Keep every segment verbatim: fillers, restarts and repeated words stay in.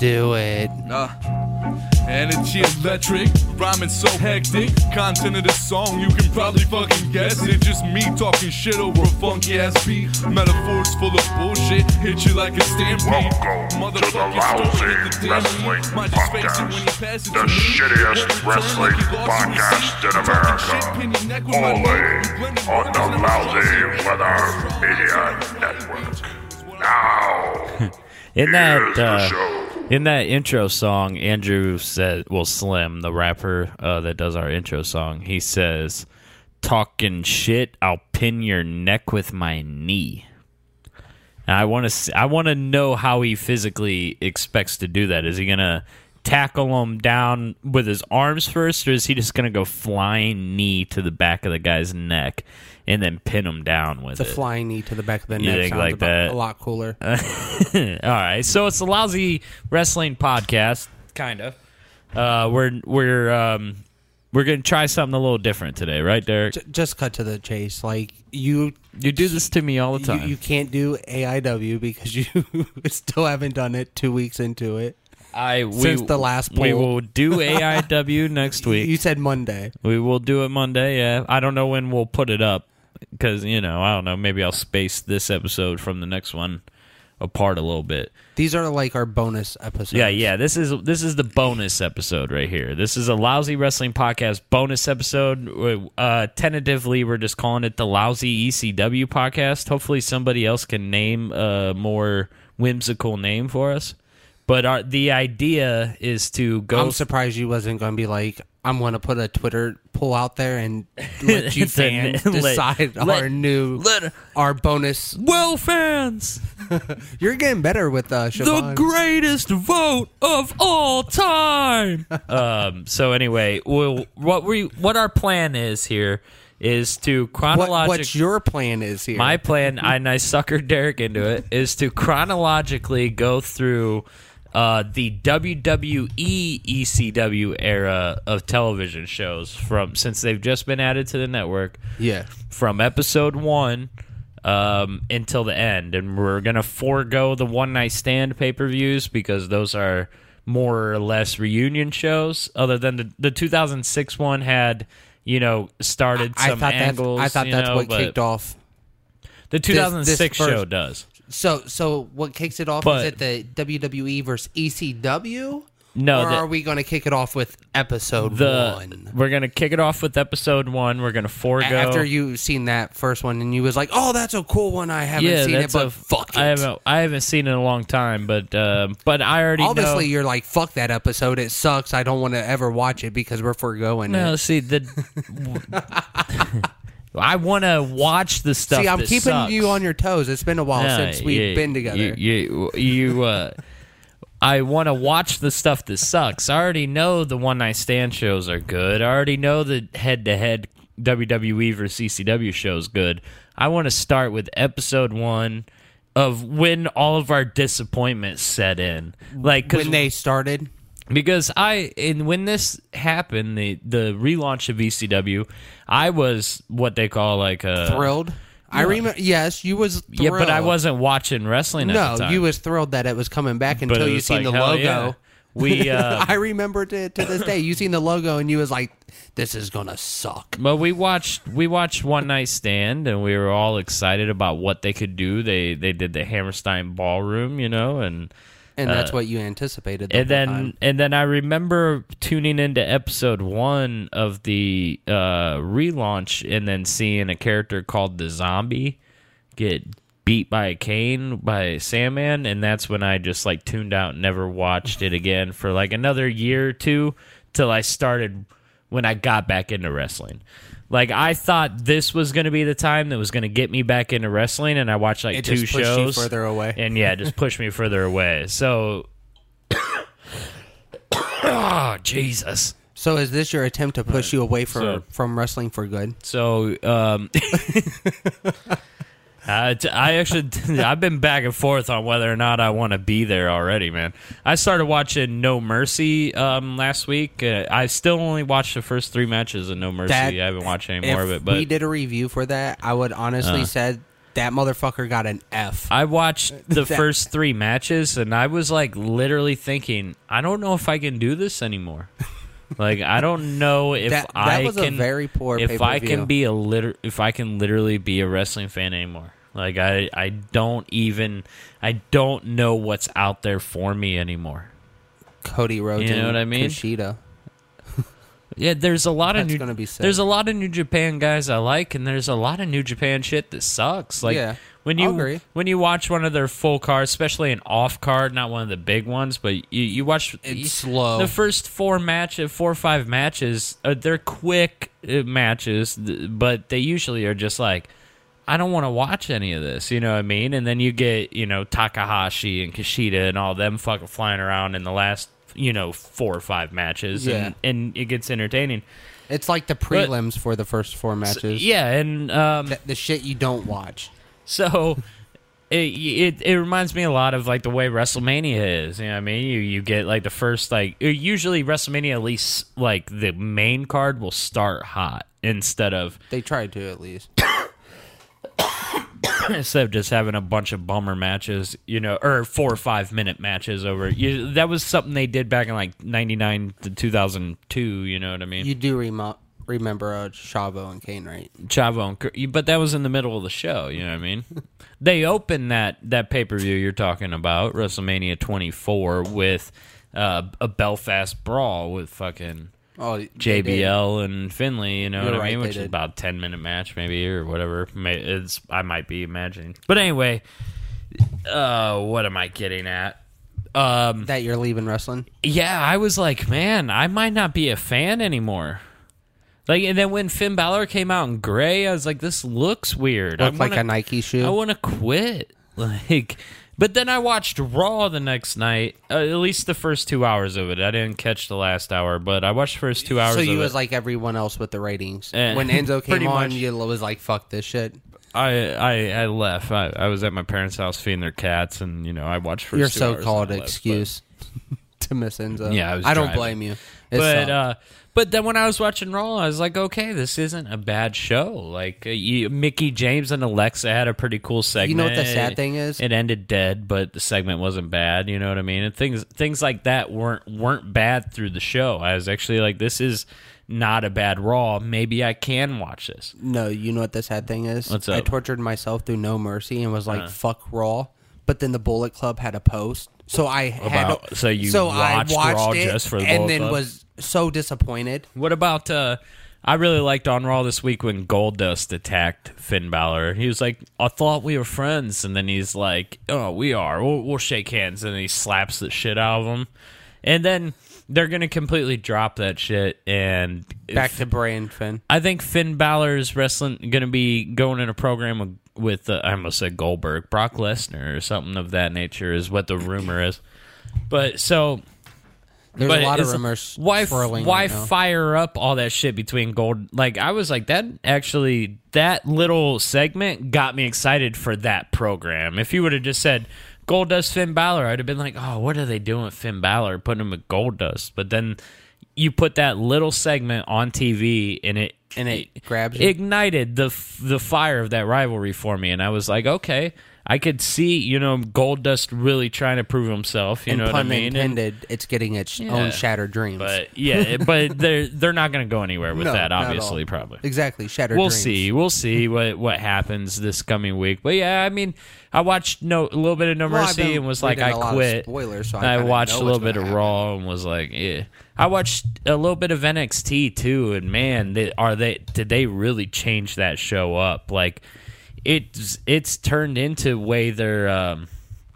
do it. Uh, energy electric, rhyming so hectic. Content of the song, you can probably fucking guess it. Just me talking shit over a funky ass beat. Metaphors full of bullshit, hit you like a stampede. Welcome to the Lousy Wrestling Podcast, the shittiest wrestling podcast in America. Only on the Lousy Weather Media Network. Now, in that here's the uh, show. in that intro song, Andrew said, well, Slim, the rapper uh, that does our intro song, he says, "Talking shit, I'll pin your neck with my knee." And I want to, I want to know how he physically expects to do that. Is he gonna tackle him down with his arms first, or is he just gonna go flying knee to the back of the guy's neck and then pin him down with The it? flying knee to the back of the You neck think sounds like about that? a lot cooler. All right, so it's the Lousy Wrestling Podcast, kind of. Uh, we're we're um, we're gonna try something a little different today, right, Derek? J- just cut to the chase. Like you, You do this to me all the time. you, you can't do A I W because you still haven't done it. Two weeks into it, I we, since the last we poll. will do A I W next week. You said Monday. We will do it Monday. Yeah, I don't know when we'll put it up because you know I don't know. Maybe I'll space this episode from the next one apart a little bit. These are like our bonus episodes. Yeah, yeah. This is this is the bonus episode right here. This is a Lousy Wrestling Podcast bonus episode. Uh, tentatively, we're just calling it the Lousy E C W Podcast. Hopefully, somebody else can name a more whimsical name for us. But our, the idea is to go. I'm surprised you wasn't going to be like, I'm going to put a Twitter poll out there and let you fans Let- decide let- our new, let- our bonus. well, fans, You're getting better with uh, the Siobhan. greatest vote of all time. um. So anyway, we'll, what we what our plan is here is to what, chronologically. what your plan is here? My plan, and I suckered Derek into it, is to chronologically go through uh, the W W E E C W era of television shows from since they've just been added to the network. Yeah. From episode one um, until the end, and we're gonna forego the one night stand pay per views because those are more or less reunion shows. Other than the the two thousand six one had, you know, started I some thought angles. that's, I thought you that's know, what but kicked off. the two thousand six this show first- does. So, so what kicks it off? But- is it the W W E versus E C W? No, or the- are we going to kick it off with episode The one? we're gonna kick it off with episode one. We're gonna forego After you've seen that first one and you was like, oh, that's a cool one. I haven't yeah, seen it, that's but a, fuck it. I haven't I haven't seen it in a long time, but um, but I already Obviously, know. you're like, fuck that episode. It sucks. I don't want to ever watch it because we're foregoing No, it. see the. I want to watch the stuff. See, I'm that keeping sucks. you on your toes. It's been a while No, since we've you- been together. You, you, you uh, I want to watch the stuff that sucks. I already know the one night stand shows are good. I already know the head to head W W E versus C C W shows good. I want to start with episode one of when all of our disappointments set in, like 'cause when they started. Because I, and when this happened, the the relaunch of E C W, I was what they call like a Thrilled. I remember. Yes, you was thrilled. yeah, but I wasn't watching wrestling at No, the time. you was thrilled that it was coming back But until it you was seen like, the hell logo. yeah. We, uh, I remember to to this day. You seen the logo and you was like, "This is gonna suck." but we watched we watched One Night Stand, and we were all excited about what they could do. They they did the Hammerstein Ballroom, you know, and. And that's Uh, what you anticipated. The And whole then, time. and then I remember tuning into episode one of the uh, relaunch, and then seeing a character called the Zombie get beat by a cane by Sandman, and that's when I just like tuned out, and never watched it again for like another year or two till I started when I got back into wrestling. Like I thought this was going to be the time that was going to get me back into wrestling, and I watched like It two just pushed you shows further away. and yeah, just pushed me further away. So, oh Jesus. So is this your attempt to push you away for, So- from wrestling for good? So, um, I, I actually, I've been back and forth on whether or not I want to be there already, man. I started watching No Mercy um, last week. Uh, I still only watched the first three matches of No Mercy. That- I haven't watched any If more of it, but we did a review for that, I would honestly Uh. said that motherfucker got an F. I watched the That- first three matches, and I was like literally thinking, I don't know if I can do this anymore. Like, I don't know if That- that I was a can. very poor if I pay-per-view. can be a liter- if I can literally be a wrestling fan anymore. Like, I, I don't even, I don't know what's out there for me anymore. Cody Rhodes, You know and what I mean? Kushida. Yeah, there's a lot of That's new, gonna be sick. there's a lot of New Japan guys I like, and there's a lot of New Japan shit that sucks. Like Yeah, when I'll you agree. when you watch one of their full cards, especially an off card, not one of the big ones, but you, you watch It's you- slow. The first four match, four or five matches, uh, they're quick uh, matches, th- but they usually are just like, I don't want to watch any of this, you know what I mean? And then you get, you know, Takahashi and Kushida and all them fucking flying around in the last, you know, four or five matches, Yeah. and, and it gets entertaining. It's like the prelims for the first four matches. Yeah, and um, the, the shit you don't watch. so it, it it reminds me a lot of like the way WrestleMania is. You know what I mean? You you get like the first like usually WrestleMania, at least like the main card will start hot instead of They tried to at least. instead of just having a bunch of bummer matches, you know, or four or five minute matches over. You, that was something they did back in like ninety-nine to two thousand two. You know what I mean? You do remo- remember uh, Chavo and Kane, right? Chavo, and Cur- but that was in the middle of the show. You know what I mean? They opened that that pay per view you're talking about, WrestleMania twenty-four, with uh, a Belfast brawl with fucking Oh, they J B did. L and Finley. You know You're what I right, mean? they Which is did. about a ten minute match, maybe, or whatever. May- It's I might be imagining, but anyway, uh, what am I getting at? Um, That you're leaving wrestling. yeah, I was like, man, I might not be a fan anymore. Like, and then when Finn Balor came out in gray, I was like, this looks weird. I Looked like wanna- a Nike shoe. I want to quit. Like, but then I watched Raw the next night. Uh, at least the first two hours of it. I didn't catch the last hour, but I watched the first two hours. so of you it. was like everyone else with the ratings. Eh, when Enzo pretty came on, much. you was like, "Fuck this shit." I, I I left. I, I was at my parents' house feeding their cats, and you know I watched first Your two hours and so-called I left, excuse to miss Enzo. but- Yeah, I was. I don't driving. blame you. It But sucked. uh, but then when I was watching Raw, I was like, okay, this isn't a bad show. Like uh, you, Mickey James and Alexa had a pretty cool segment. You know what the sad thing is? It ended dead, but the segment wasn't bad. You know what I mean? And things things like that weren't weren't bad through the show. I was actually like, this is not a bad Raw. Maybe I can watch this. No, you know what the sad thing is? What's I up? tortured myself through No Mercy and was like, Uh. "Fuck Raw," but then the Bullet Club had a post, so I had About- to, so you so I watched watched Raw it just for the and Bullet then Club? was so disappointed. What about? Uh, I really liked on Raw this week when Goldust attacked Finn Balor. He was like, "I thought we were friends," and then he's like, "Oh, we are. We'll, we'll shake hands," and then he slaps the shit out of him, and then they're gonna completely drop that shit and Back to Bray and Finn. I think Finn Balor's wrestling going to be going in a program with, with uh, I almost said Goldberg, Brock Lesnar or something of that nature is what the rumor is. But so There's but a lot of it's- rumors Why swirling why right now. fire up all that shit between Gold? Like I was like that actually that little segment got me excited for that program. If you would have just said Goldust Finn Balor, I'd have been like, oh, what are they doing with Finn Balor? Putting him with Goldust, but then you put that little segment on T V and it And it grabs you. ignited the f- the fire of that rivalry for me, and I was like, okay, I could see you know Goldust really trying to prove himself. You and know what I pun mean? And- intended, it's getting its Yeah. own shattered dreams. but yeah, it- but they're they're not going to go anywhere with No, that. not at Obviously, all. probably. Exactly, shattered We'll dreams. see. We'll see what what happens this coming week. But yeah, I mean, I watched no a little bit of No Well, I've Mercy been and was like, reading I a lot of quit. spoilers, so I And I kinda watched know a little what's bit of gonna Raw and was like, yeah. I watched a little bit of N X T too, and man, they, are they did they really change that show up? Like it's it's turned into way their um,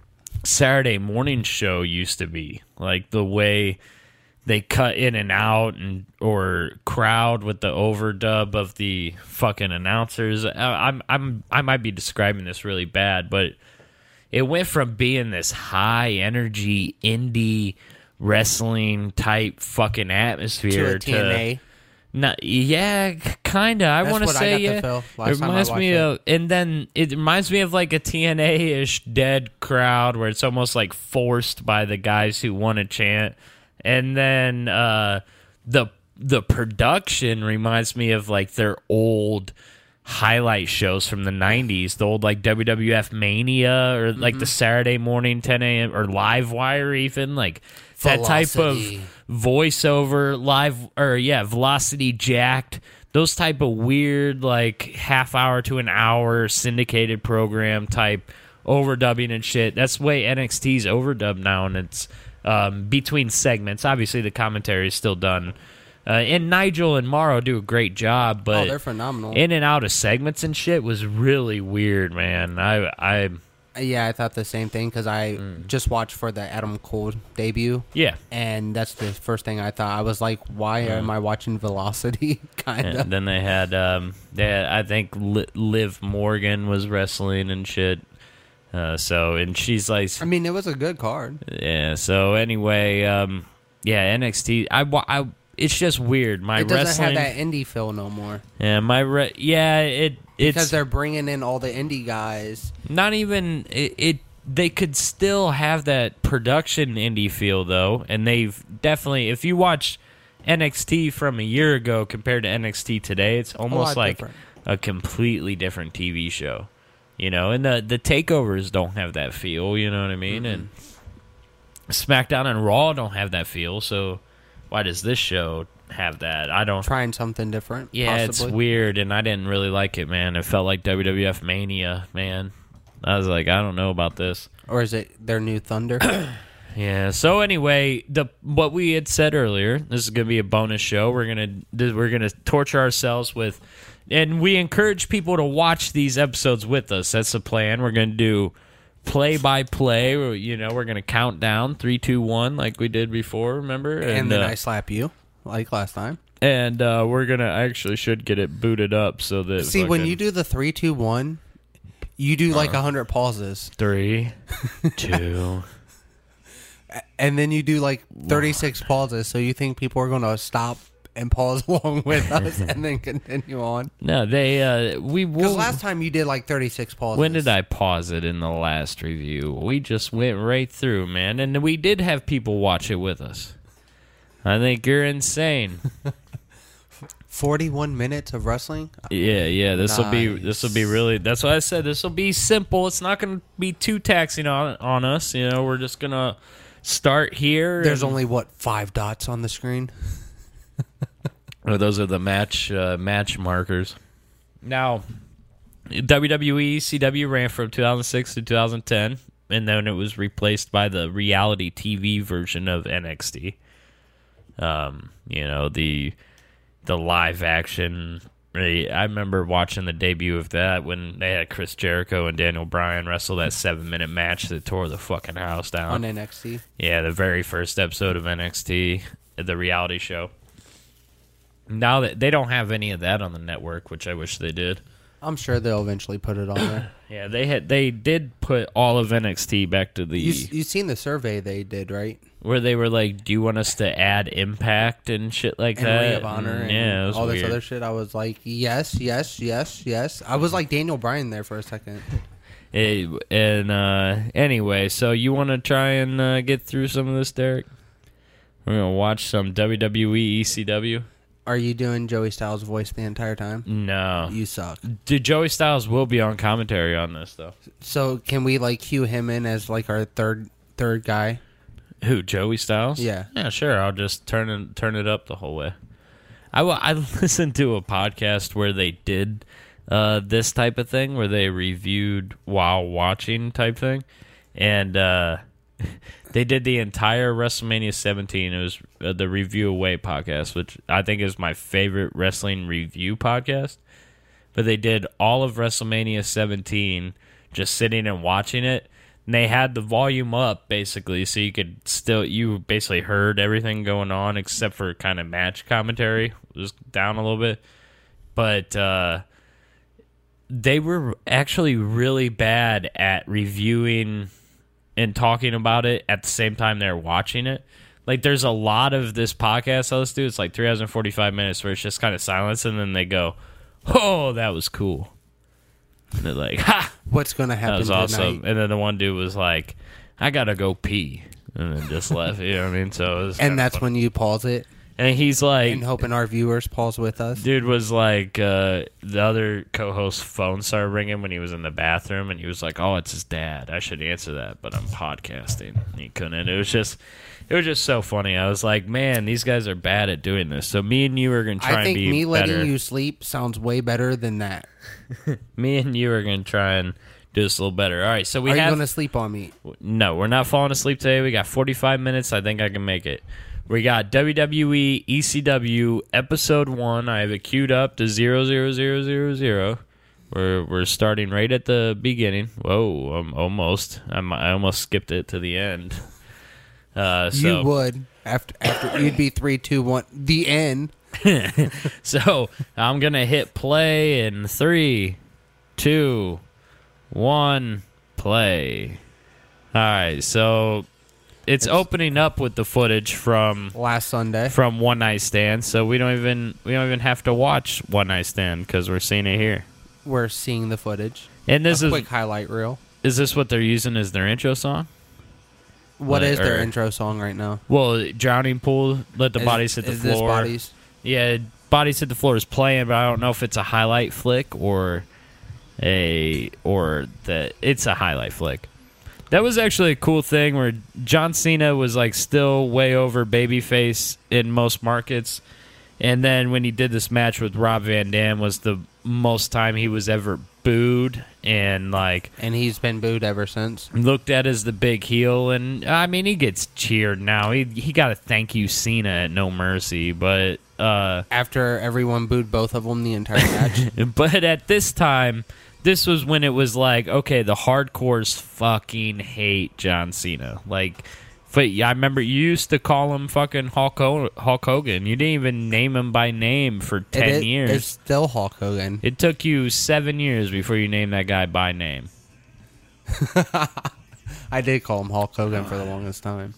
Saturday morning show used to be. Like the way they cut in and out and or crowd with the overdub of the fucking announcers. I, I'm I'm I might be describing this really bad, but it went from being this high energy indie wrestling type fucking To atmosphere a T N A. no, yeah, kind of. I That's want to what I say got to yeah. feel last It time I reminds me watched of, and then it reminds me of like a T N A-ish dead crowd where it's almost like forced by the guys who want to chant, and then uh, the the production reminds me of like their old highlight shows from the nineties, the old like W W F Mania or like mm-hmm. the Saturday morning ten a.m. or Live Wire, even like that type of voiceover live or yeah Velocity Jacked, those type of weird like half hour to an hour syndicated program type overdubbing and shit. That's the way N X T's overdubbed now, and it's um, between segments. Obviously the commentary is still done. Uh, and Nigel and Morrow do a great job, but oh, they're phenomenal. In and out of segments and shit was really weird, man. I, I, yeah, I thought the same thing because I mm. just watched for the Adam Cole debut. Yeah, and that's the first thing I thought. I was like, "Why mm. am I watching Velocity?" kind of. Then they had, um, they had, I think Liv Morgan was wrestling and shit. Uh, so and she's like, I mean, it was a good card. Yeah. So anyway, um, yeah, N X T. I, I It's just weird. My it doesn't wrestling, have that indie feel no more. Yeah, my re- yeah, it it's because they're bringing in all the indie guys. Not even it, it. They could still have that production indie feel though, and they've definitely. If you watch N X T from a year ago compared to N X T today, it's almost like different. A completely different T V show. You know, and the the takeovers don't have that feel. You know what I mean? Mm-hmm. And SmackDown and Raw don't have that feel. So. Why does this show have that? I don't... Trying something different, Yeah, possibly. It's weird, and I didn't really like it, man. It felt like W W F Mania, man. I was like, I don't know about this. Or is it their new Thunder? Yeah, so anyway, the what we had said earlier, this is going to be a bonus show. We're going to we're gonna torture ourselves with... And we encourage people to watch these episodes with us. That's the plan. We're going to do... play by play, you know, we're gonna count down three, two, one, like we did before. Remember, and, and then uh, I slap you like last time. And uh, we're gonna I actually should get it booted up so that see fucking, when you do the three, two, one, you do like a uh, hundred pauses. Three, two, and then you do like thirty-six pauses. So you think people are gonna stop and pause along with us and then continue on? No, they uh we because last time you did like thirty-six pauses. When did I pause it in the last review? We just went right through, man, and we did have people watch it with us. I think you're insane. forty-one minutes of wrestling. Yeah, yeah. This will nice. be this will be really. That's what I said. This will be simple. It's not going to be too taxing on on us. You know, we're just gonna start here. There's and, only what five dots on the screen. Oh, those are the match uh, match markers. Now, W W E E C W ran from two thousand six to two thousand ten, and then it was replaced by the reality T V version of N X T. Um, you know, the the live action. I remember watching the debut of that when they had Chris Jericho and Daniel Bryan wrestle that seven minute match that tore the fucking house down on N X T. Yeah, the very first episode of N X T, the reality show. Now that they don't have any of that on the network, which I wish they did. I'm sure they'll eventually put it on there. Yeah, they had they did put all of N X T back to the. You you seen the survey they did, right? Where they were like, "Do you want us to add Impact and shit like and that?" Ring of Honor, and, and yeah, all weird. this other shit. I was like, yes, yes, yes, yes. I was like Daniel Bryan there for a second. It, and uh, anyway, so you want to try and uh, get through some of this, Derek? We're gonna watch some W W E E C W. Are you doing Joey Styles' voice the entire time? No. You suck. Dude, Joey Styles will be on commentary on this, though. So can we, like, cue him in as, like, our third third guy? Who, Joey Styles? Yeah. Yeah, sure. I'll just turn it, turn it up the whole way. I, I listened to a podcast where they did uh, this type of thing, where they reviewed while watching type thing. And uh, they did the entire WrestleMania seventeen. It was uh, the Review Away podcast, which I think is my favorite wrestling review podcast. But they did all of WrestleMania seventeen just sitting and watching it. And they had the volume up, basically, so you could still, you basically heard everything going on except for kind of match commentary. It was down a little bit. But uh, they were actually really bad at reviewing and talking about it at the same time they're watching it. Like, there's a lot of this podcast I listen to. It's like three hours and forty-five minutes where it's just kind of silence, and then they go, oh, that was cool. And they're like, ha! What's going to happen That was tonight? awesome. And then the one dude was like, I got to go pee. And then just left. You know what I mean? So it was And that's fun. When you pause it? And he's like, And hoping our viewers pause with us. dude was like, uh, the other co-host's phone started ringing when he was in the bathroom, and he was like, "Oh, it's his dad. I should answer that, but I'm podcasting." And he couldn't. It was just, it was just so funny. I was like, man, these guys are bad at doing this. So me and you are gonna try I think and be me letting better. you sleep sounds way better than that. Me and you are gonna try and do this a little better. All right, so we Are you have going to sleep on me? no, we're not falling asleep today. We got forty-five minutes. I think I can make it. We got W W E E C W episode one. I have it queued up to zero zero zero zero zero. We're we're starting right at the beginning. Whoa, um, almost. I'm, I almost skipped it to the end. Uh, so, You would. After, after you'd be three, two, one. The end. so I'm gonna hit play in three, two, one, play. All right, so it's, it's opening up with the footage from last Sunday from One Night Stand. So we don't even we don't even have to watch One Night Stand because we're seeing it here. We're seeing the footage. And this A is quick highlight reel. Is this what they're using as their intro song? What Like, is their or- intro song right now? Well, Drowning Pool, Let the Is- Bodies Hit the is this Floor. Bodies? Yeah, Bodies Hit the Floor is playing, but I don't know if it's a highlight flick or a or that it's a highlight flick. That was actually a cool thing where John Cena was like still way over babyface in most markets, and then when he did this match with Rob Van Dam was the most time he was ever booed and like And he's been booed ever since. looked at as the big heel. And I mean, he gets cheered now. He he got a thank you Cena at No Mercy, but uh, After everyone booed both of them the entire match. but at this time, this was when it was like, okay, the hardcores fucking hate John Cena. Like, but yeah, I remember you used to call him fucking Hulk, Ho- Hulk Hogan. You didn't even name him by name for ten It is- years. It's still Hulk Hogan. It took you seven years before you named that guy by name. I did call him Hulk Hogan for the longest time.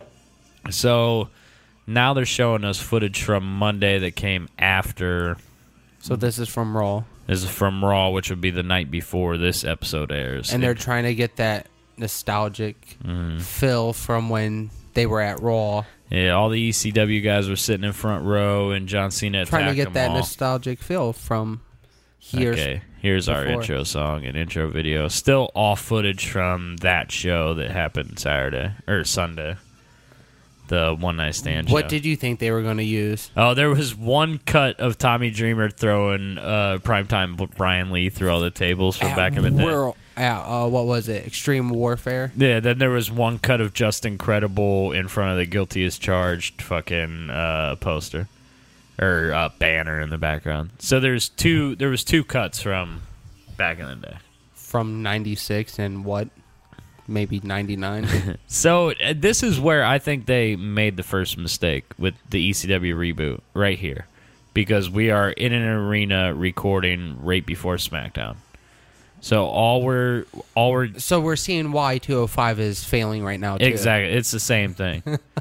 So now they're showing us footage from Monday that came after. So this is from Raw. This is from Raw, which would be the night before this episode airs. And they're trying to get that nostalgic Mm-hmm. feel from when they were at Raw. Yeah, all the E C W guys were sitting in front row, and John Cena attacked Trying to get them that all. nostalgic feel from years. Okay, here's our before. intro song and intro video. Still all footage from that show that happened Saturday or Sunday. The One Night Stand What show. did you think they were going to use? Oh, there was one cut of Tommy Dreamer throwing uh, primetime Brian Lee through all the tables from back in the day. World, at, uh, what was it? Extreme Warfare? Yeah, then there was one cut of Just Incredible in front of the Guilty as Charged fucking uh, poster or uh, banner in the background. So there's two. There was two cuts from back in the day. From ninety-six and what? Maybe ninety-nine? So uh, this is where I think they made the first mistake with the E C W reboot right here, because we are in an arena recording right before SmackDown. So all we're all we're So we're seeing why two oh five is failing right now, too. exactly it's the same thing.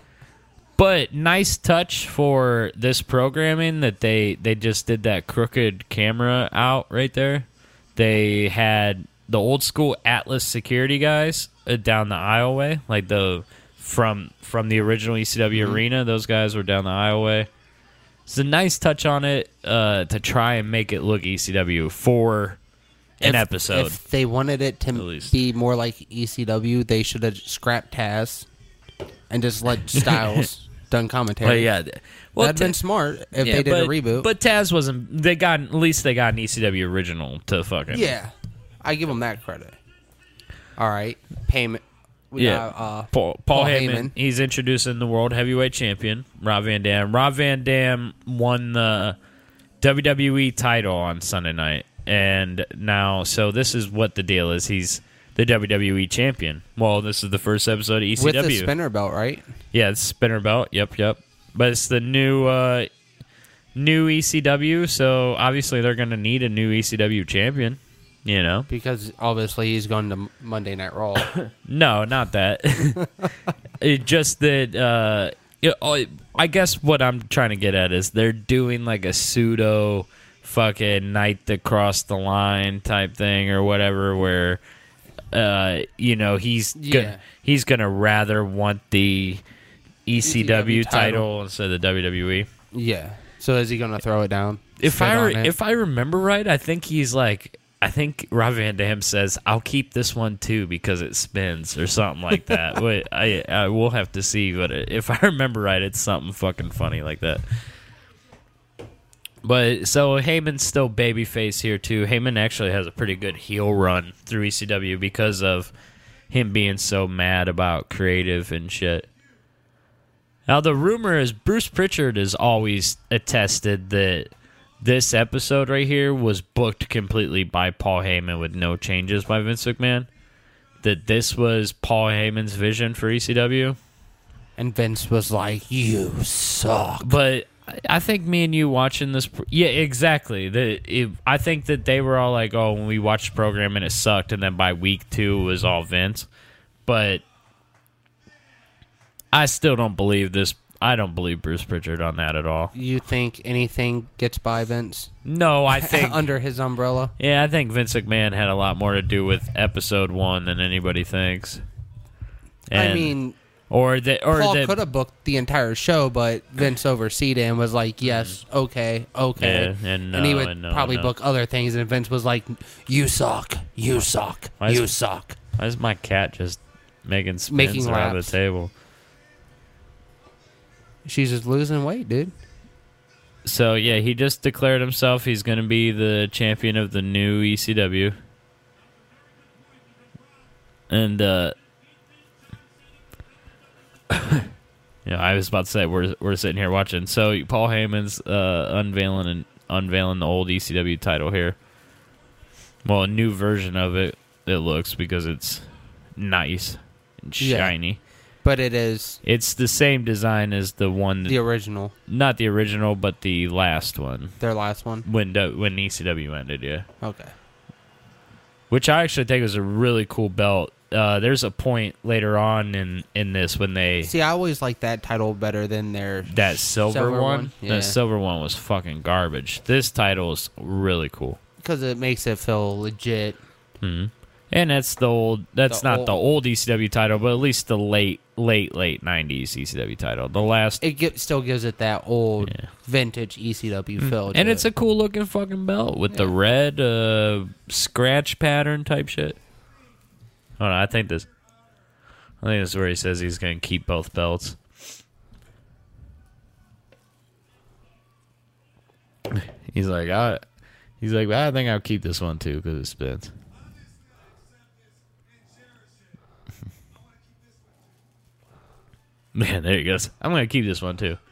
But nice touch for this programming that they they just did that crooked camera out right there. They had the old school Atlas security guys uh, down the aisleway, like the from from the original E C W Mm-hmm. arena. Those guys were down the aisleway. It's a nice touch on it uh, to try and make it look E C W for an If- episode. If they wanted it to least. be more like E C W, they should have scrapped Taz and just let Styles done commentary. But yeah, th- well, That'd Ta- been smart if yeah, they did but, a reboot. But Taz wasn't. They got at least they got an E C W original to fucking yeah, I give them that credit. All right, payment. We Yeah. got, uh, Paul, Paul, Paul Heyman, Heyman. he's introducing the World Heavyweight Champion, Rob Van Dam. Rob Van Dam won the W W E title on Sunday night. And now, so this is what the deal is. He's the W W E Champion. Well, this is the first episode of E C W. with the spinner belt, right? Yeah, it's spinner belt. Yep, yep. But it's the new uh, new E C W, so obviously they're going to need a new E C W champion, you know? Because obviously he's going to Monday Night Raw. No, not that. It just that uh, it, oh, I guess what I'm trying to get at is they're doing like a pseudo fucking night that crossed the line type thing or whatever, where uh, you know he's Yeah. gonna, he's gonna rather want the E C W E C W title title. instead of the W W E. Yeah. So is he going to throw it down? If Spit I on re- it? if I remember right, I think he's like, I think Rob Van Dam says, "I'll keep this one too because it spins" or something like that. Wait, I I will have to see, but if I remember right, it's something fucking funny like that. But so Heyman's still babyface here too. Heyman actually has a pretty good heel run through E C W because of him being so mad about creative and shit. Now the rumor is Bruce Pritchard has always attested that this episode right here was booked completely by Paul Heyman with no changes by Vince McMahon. That this was Paul Heyman's vision for E C W. And Vince was like, "You suck." But I think me and you watching this... Yeah, exactly. The, it, I think that they were all like, oh, when we watched the program and it sucked, and then by week two it was all Vince. But I still don't believe this. I don't believe Bruce Pritchard on that at all. You think anything gets by Vince? No, I think... Under his umbrella? Yeah, I think Vince McMahon had a lot more to do with episode one than anybody thinks. And, I mean... Or that, or Paul that, could have booked the entire show, but Vince overseed it and was like, yes, okay, okay. Yeah, and he no, would and no, probably no. book other things, and Vince was like, you suck, you suck, Why is- you suck. Why is my cat just making spins Making around laps. the table? She's just losing weight, dude. So, yeah, he just declared himself he's going to be the champion of the new E C W. And, uh... yeah, I was about to say, we're we're sitting here watching. So, Paul Heyman's uh, unveiling and unveiling the old E C W title here. Well, a new version of it, it looks, because it's nice and Yeah. shiny. But it is It's the same design as the one, that, the original, not the original, but the last one their last one. when do- when E C W ended. Yeah, Okay. which I actually think was a really cool belt. Uh, there's a point later on in, in this when they See, I always like that title better than their... that silver, Silver one. one? Yeah. That silver one was fucking garbage. This title is really cool. Because it makes it feel legit. Hmm. And that's the old. That's The not old- the old E C W title, but at least the late, late, late nineties E C W title. The last, It gi- still gives it that old, Yeah. vintage E C W feel. and to it's it. a cool looking fucking belt with the Yeah. red uh, scratch pattern type shit. Hold on, I think this. I think this is where he says he's going to keep both belts. He's like, I. He's like, I think I'll keep this one too because it spins. Man, there he goes. I'm going to keep this one too.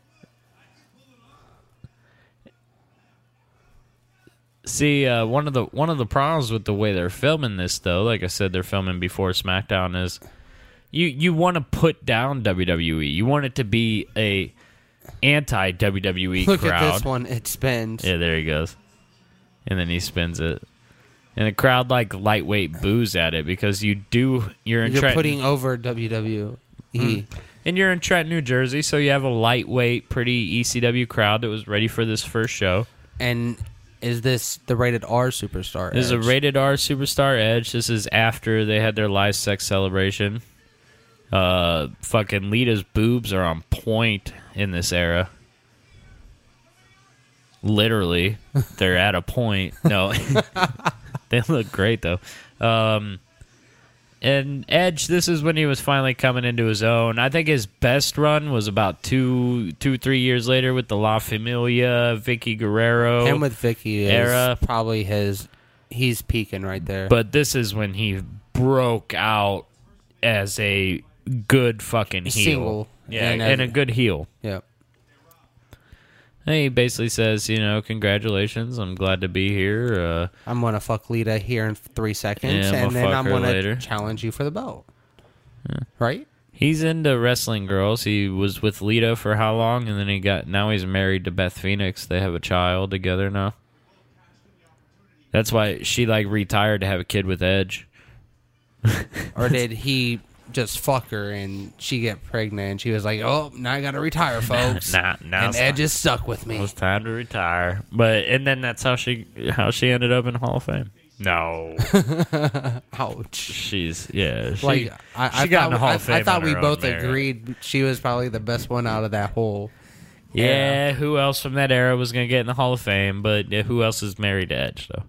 See, uh, one of the one of the problems with the way they're filming this, though, like I said, they're filming before SmackDown, is you you want to put down W W E. You want it to be a anti W W E Look crowd. at this one. It spins. Yeah, there he goes. And then he spins it. And the crowd like lightweight boos at it because you do you're in You're Trenton, putting over W W E. and you're in Trenton, New Jersey, so you have a lightweight, pretty E C W crowd that was ready for this first show. And is this the rated R superstar? This is a Edge? rated R Superstar Edge. This is after they had their live sex celebration. Uh, fucking Lita's boobs are on point in this era. Literally, they're at a point. No, they look great though. Um, and Edge, this is when he was finally coming into his own. I think his best run was about two, two, three years later with the La Familia, Vicky Guerrero. Him with Vicky is era. probably his. He's peaking right there. But this is when he broke out as a good fucking heel. Single. Yeah, And and, as- a good heel. yeah. And he basically says, you know, congratulations, I'm glad to be here. Uh, I'm gonna fuck Lita here in three seconds, Yeah, I'm gonna and then fuck I'm her gonna later. challenge you for the belt. Right? he's into wrestling girls. He was with Lita for how long? And then he got, now he's married to Beth Phoenix. They have a child together now. That's why she, like, retired to have a kid with Edge. Or did he just fuck her and she get pregnant and she was like, "Oh, now I gotta retire, folks." Nah, now and it's Edge is stuck with me. It's time to retire. But and then that's how she how she ended up in Hall of Fame. No, Ouch. she's yeah. She, Like I, I she got in thought, the Hall I, of Fame I thought on we her own both merit. agreed she was probably the best one out of that whole Yeah, era. who else from that era was going to get in the Hall of Fame? But yeah, who else is married to Edge, though?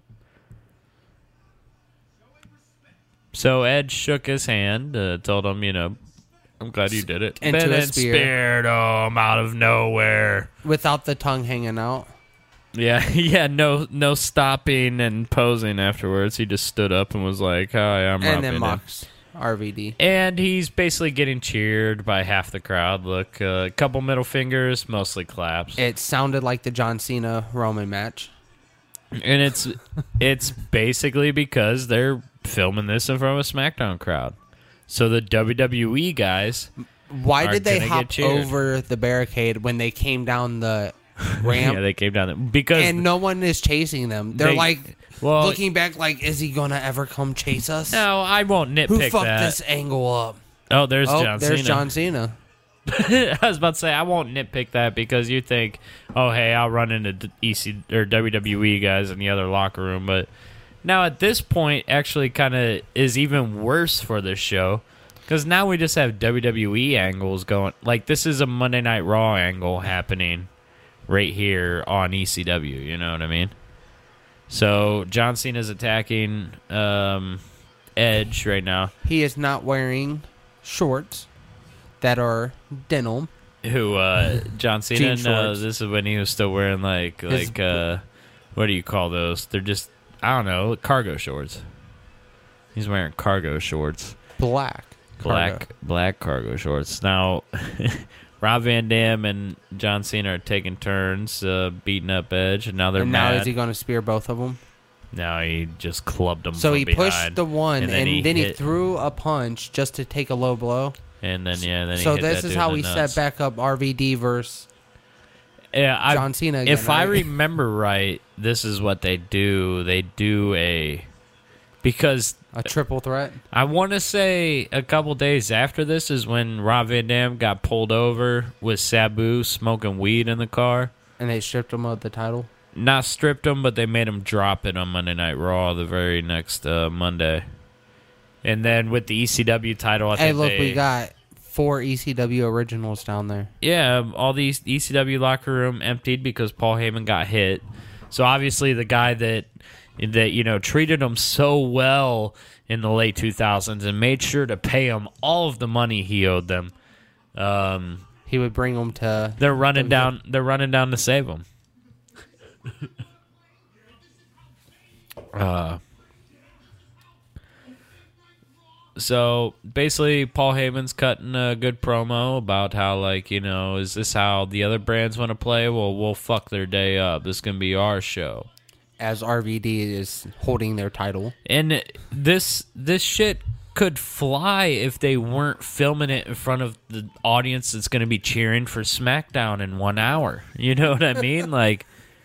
So Edge shook his hand, uh, told him, you know, I'm glad you did it. Into and a then spear. speared him out of nowhere. Without the tongue hanging out. Yeah, yeah, no no stopping and posing afterwards. He just stood up and was like, hi, I'm And Rob then Van Dam. mocks R V D. And he's basically getting cheered by half the crowd. Look, a uh, couple middle fingers, mostly claps. It sounded like the John Cena Roman match. And it's it's basically because they're filming this in front of a SmackDown crowd. So the W W E guys, Why are did they gonna hop get cheered. over the barricade when they came down the ramp? yeah, they came down there because And no one is chasing them. They're They- like well- looking back, like, is he gonna ever come chase us? no, I won't nitpick Who fucked that. this angle up? Oh, there's Oh, John there's Cena. John Cena. I was about to say I won't nitpick that because you think, oh hey, I'll run into D- E C or W W E guys in the other locker room, but now at this point, actually, kind of is even worse for this show because now we just have W W E angles going. Like this is a Monday Night Raw angle happening right here on E C W. You know what I mean? So John Cena's attacking um, Edge right now. He is not wearing shorts that are denim. Who uh John Cena? Jean No, shorts. this is when he was still wearing like His- like uh what do you call those? They're just I don't know, cargo shorts. He's wearing cargo shorts. Black. Black cargo. black cargo shorts. Now Rob Van Dam and John Cena are taking turns uh, beating up Edge, and now they're And mad. now is he going to spear both of them? now he just clubbed him. So from he behind, pushed the one, and, then then, he he, hit- threw a punch just to take a low blow. and then yeah, then he So hit this that is dude how in we the set nuts. back up R V D versus Yeah, I, John Cena again, If I right? remember right, this is what they do. They do a because a triple threat. I want to say a couple days after this is when Rob Van Dam got pulled over with Sabu smoking weed in the car. And they stripped him of the title. Not stripped him, but they made him drop it on Monday Night Raw the very next uh, Monday. And then with the E C W title, I Hey, think look, they, we got four E C W originals down there. yeah, all these E C W locker room emptied because Paul Heyman got hit. So obviously the guy that that you know treated him so well in the late two thousands and made sure to pay him all of the money he owed them. Um, He would bring them to. they're running down. They're running down to save him. uh. So basically, Paul Heyman's cutting a good promo about how, like, you know, is this how the other brands want to play? Well, we'll fuck their day up. This is gonna be our show. As R V D is holding their title. And this this shit could fly if they weren't filming it in front of the audience that's going to be cheering for SmackDown in one hour. You know what I mean? Like,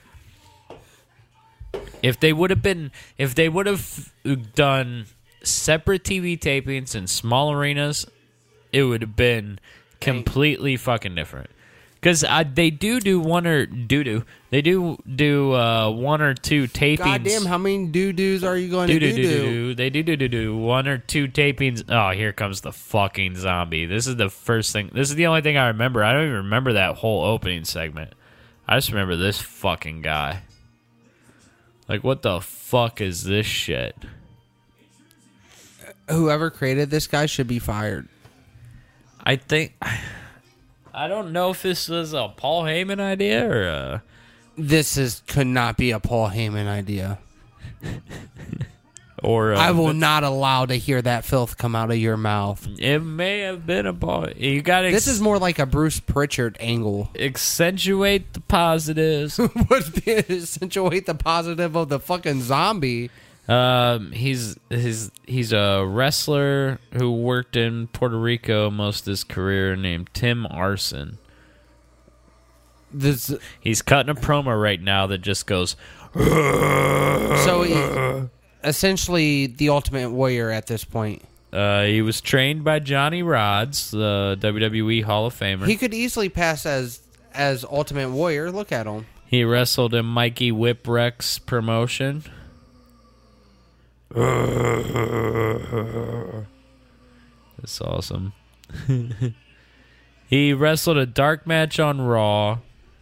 if they would have been, if they would have done separate T V tapings in small arenas, it would have been completely fucking different. Because they do do one or do do they do do uh, one or two tapings. Goddamn, how many doo-doos are you going do to do do do-do? do. They do do do do one or two tapings. Oh, here comes the fucking zombie. This is the first thing. This is the only thing I remember. I don't even remember that whole opening segment. I just remember this fucking guy. Like, what the fuck is this shit? Whoever created this guy should be fired. I think I don't know if this was a Paul Heyman idea or a This is could not be a Paul Heyman idea. or a, I will not allow to hear that filth come out of your mouth. It may have been a Paul. You got to This is more like a Bruce Pritchard angle. accentuate the positives. Would accentuate the positive of the fucking zombie. Um, he's he's he's a wrestler who worked in Puerto Rico most of his career, named Tim Arson. This He's cutting a promo right now that just goes, so he, essentially the Ultimate Warrior at this point. uh, he was trained by Johnny Rodz, the W W E Hall of Famer. He He, could easily pass as as Ultimate Warrior. Look at him. wrestled in Mikey Whipwreck's promotion. That's awesome. He wrestled a dark match on Raw.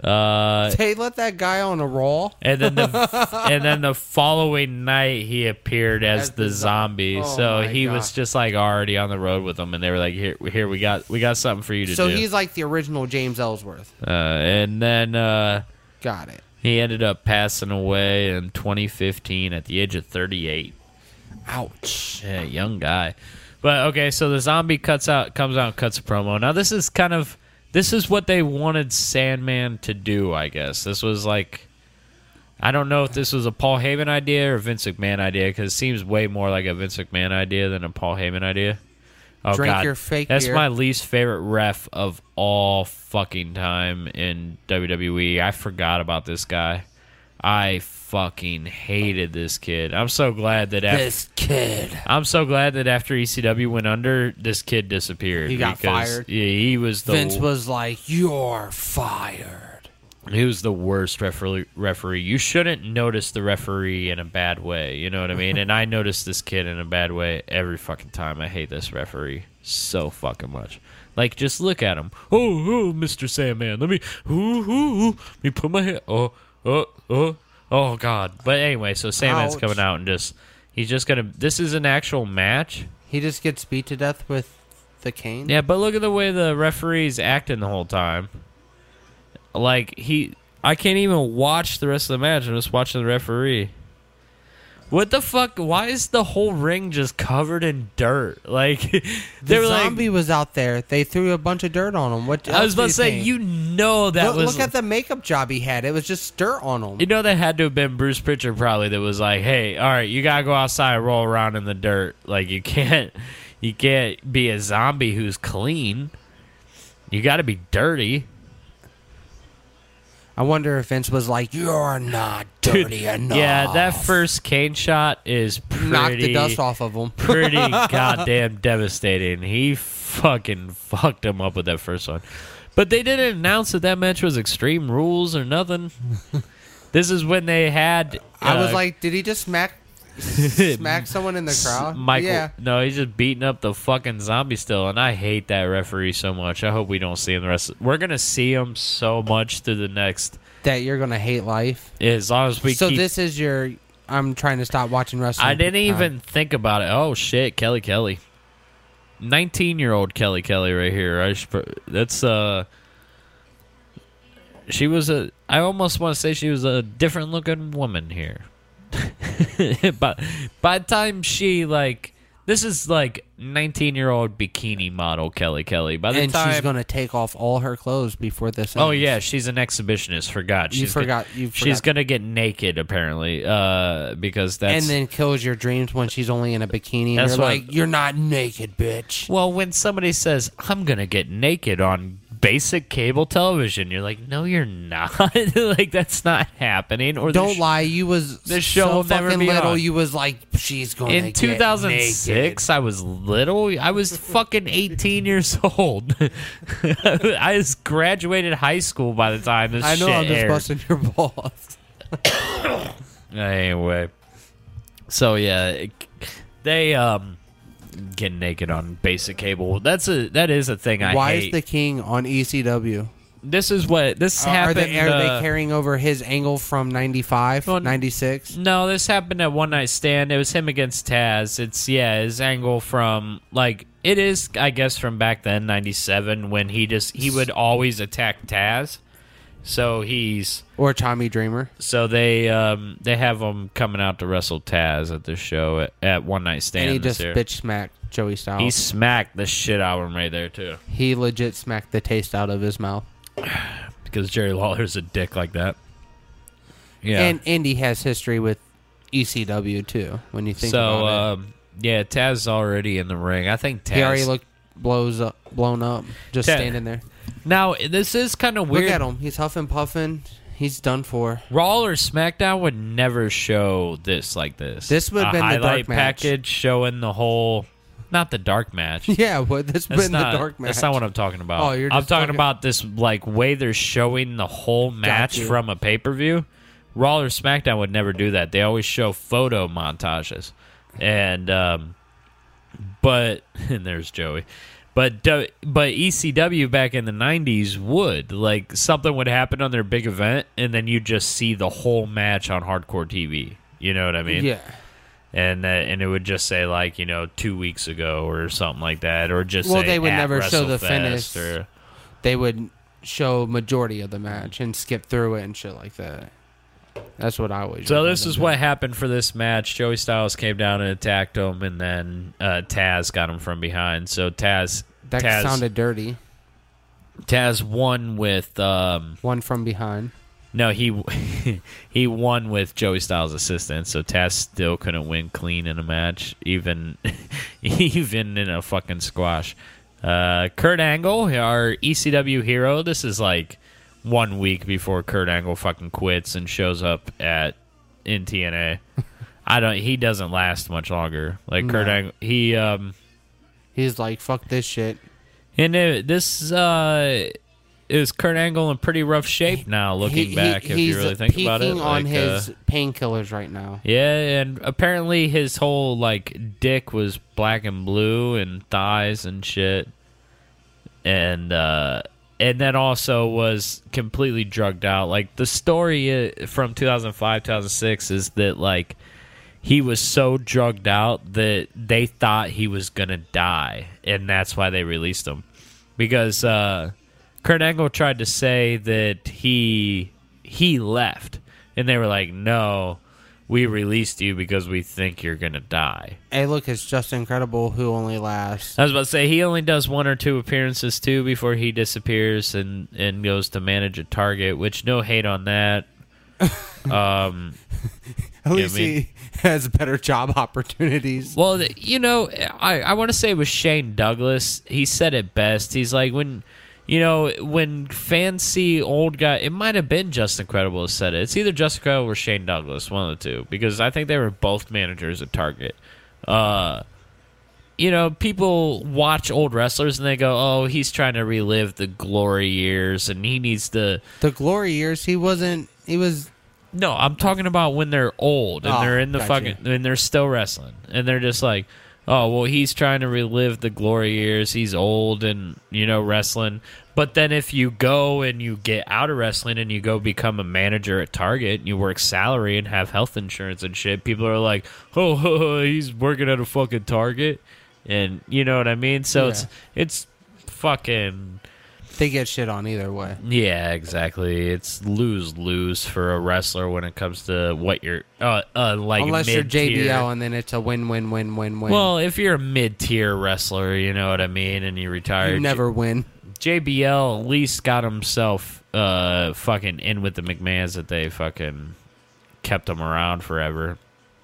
Uh, They let that guy on a roll. and then the and then the following night he appeared as, As the the zo- zombie. Oh so my he God. was just like already on the road with them, and they were like, "Here, here we got we got something for you to So do." he's like the original James Ellsworth. uh, and then uh, Got it. he ended up passing away in twenty fifteen at the age of thirty-eight. Ouch. Yeah, young guy. But okay, so the zombie cuts out, comes out, and cuts a promo. Now this is kind of, this is what they wanted Sandman to do. I guess this was like, I don't know if this was a Paul Heyman idea or Vince McMahon idea, because it seems way more like a Vince McMahon idea than a Paul Heyman idea. Oh Drink God, your fake that's beer. my least favorite ref of all fucking time in W W E. I forgot about this guy. I fucking hated this kid. I'm so glad that after This kid. I'm so glad that after E C W went under, this kid disappeared. He got because, fired? Yeah, he was the Vince was like, "You're fired." he was the worst referee. Referee. You shouldn't notice the referee in a bad way. You know what I mean? And I noticed this kid in a bad way every fucking time. I hate this referee so fucking much. Like, just look at him. Oh, oh, Mister Sandman. Let me. Ooh, ooh, ooh. Let me put my head. Oh, oh, oh. Oh God. But anyway, so Sandman's Ouch. coming out and just he's just gonna. This is an actual match. He just gets beat to death with the cane. Yeah, but look at the way the referee's acting the whole time. Like, he... I can't even watch the rest of the match. I'm just watching the referee. What the fuck? Why is the whole ring just covered in dirt? Like, The they were zombie like... was out there. They threw a bunch of dirt on him. What? I was else about do to say, think? you know that look, was... look at the makeup job he had. It was just dirt on him. You know that had to have been Bruce Pritchard probably that was like, hey, all right, you gotta go outside and roll around in the dirt. Like, you can't... You can't be a zombie who's clean. You gotta be dirty. I wonder if Vince was like, "You're not dirty Dude, enough." yeah, that first cane shot is pretty... knocked the dust off of him. pretty goddamn devastating. He fucking fucked him up with that first one. But they didn't announce that that match was Extreme Rules or nothing. This is when they had... I was uh, like, did he just smack smack someone in the crowd? Michael, Yeah. no, he's just beating up the fucking zombie still, and I hate that referee so much. I hope we don't see him the rest. Of, we're gonna see him so much through the next. That you're gonna hate life. As long as we so keep. this is your. I'm trying to stop watching wrestling. I didn't time. even think about it. Oh shit, Kelly Kelly, nineteen-year-old Kelly Kelly right here. I should, that's uh. She was a. I almost want to say she was a different-looking woman here. But by the time she like, this is like nineteen-year-old bikini model Kelly Kelly. By the And time she's gonna take off all her clothes before this. oh ends. yeah, she's an exhibitionist. Forgot You she's forgot- Gonna, you she's forgot. gonna get naked apparently. Uh, because that's and then kills your dreams when she's only in a bikini. And That's you're what- like, you're not naked, bitch. well, when somebody says I'm gonna get naked on basic cable television, you're like, no, you're not. Like that's not happening. Or the Don't sh- lie, you was this show so will never fucking be little. on. You was like, she's gonna In get two thousand six, I was little. I was fucking eighteen years old. I was graduated high school by the time this naked. I know shit I'm just aired. busting your balls. Anyway, so yeah, it- they um get naked on basic cable. That's a that is a thing I Why hate. is the king on E C W? this is what this Are happened. they, are uh, they carrying over his angle from ninety-five, Well, ninety-six? No, this happened at One Night Stand. It was him against Taz. It's yeah, his angle from like it is, I guess, from back then, ninety-seven, when he just he would always attack Taz. So he's Or Tommy Dreamer? so they um they have him coming out to wrestle Taz at the show at, at One Night Stand. And he this just year. bitch smacked Joey Styles. He smacked the shit out of him right there too, he legit smacked the taste out of his mouth. because Jerry Lawler's a dick like that. Yeah. And Indy has history with E C W too. When you think so about it, um yeah, Taz is already in the ring. I think Taz he already looked blows up, blown up, just Ta- standing there. Now this is kind of weird. Look at him. He's huffing, puffing. He's done for. Raw or SmackDown would never show this like this. This would've A been the highlight dark match. package showing the whole, not the dark match. Yeah, what this That's been not, the dark match. That's not what I'm talking about. Oh, you're I'm just talking talking- about this like way they're showing the whole match you. from a pay per view. Raw or SmackDown would never do that. They always show photo montages, and um, but and there's Joey. But do- but E C W back in the nineties would. Like, something would happen on their big event, and then you just see the whole match on Hardcore T V. You know what I mean? Yeah. And uh, and it would just say, like, you know, two weeks ago or something like that. Or just Well, say they would at never show the WrestleFest finish. Or, They would show majority of the match and skip through it and shit like that. That's what I always. so this remember is doing. what happened for this match. Joey Styles came down and attacked him, and then uh, Taz got him from behind. So Taz... That Taz, sounded dirty. Taz won with... Um, One from behind. No, he he won with Joey Styles' assistance, so Taz still couldn't win clean in a match, even even in a fucking squash. Uh, Kurt Angle, our E C W hero, this is like one week before Kurt Angle fucking quits and shows up at in T N A. I don't. He doesn't last much longer. Like Kurt No. Angle, he um, He's like, fuck this shit. and it, this uh. Is Kurt Angle in pretty rough shape now, looking He- back, he- if he's you really think about it? peaking on Like, his uh, painkillers right now. yeah, and apparently his whole, like, dick was black and blue and thighs and shit. And, uh, and then also was completely drugged out. Like, the story uh, from two thousand five, two thousand six is that, like, he was so drugged out that they thought he was gonna die, and that's why they released him. Because, uh... Kurt Angle tried to say that he he left, and they were like, no, we released you because we think you're going to die. Hey, look, it's just incredible who only lasts. I was about to say, he only does one or two appearances, too, before he disappears and, and goes to manage a Target, which no hate on that. um, At Yeah, least I mean- he has better job opportunities. well, you know, I, I want to say it was Shane Douglas. He said it best. He's like, when... You know, when fans see old guy, it might have been Justin Credible who said it. It's either Justin Credible or Shane Douglas, one of the two, because I think they were both managers at Target. Uh, you know, people watch old wrestlers and they go, "Oh, he's trying to relive the glory years, and he needs to." The glory years, he wasn't. He was. No, I'm talking about when they're old and Oh, they're in the gotcha. fucking and they're still wrestling, and they're just like, oh, well, he's trying to relive the glory years. He's old and, you know, wrestling. But then if you go and you get out of wrestling and you go become a manager at Target and you work salary and have health insurance and shit, people are like, oh, he's working at a fucking Target. And you know what I mean? So Yeah. it's it's fucking... They get shit on either way. Yeah, exactly. It's lose-lose for a wrestler when it comes to what you're... Uh, uh, like Unless you're J B L, mid-tier. and then it's a win-win-win-win-win. Well, if you're a mid-tier wrestler, you know what I mean, and you retire... you never win. J B L at least got himself uh, fucking in with the McMahons that they fucking kept him around forever.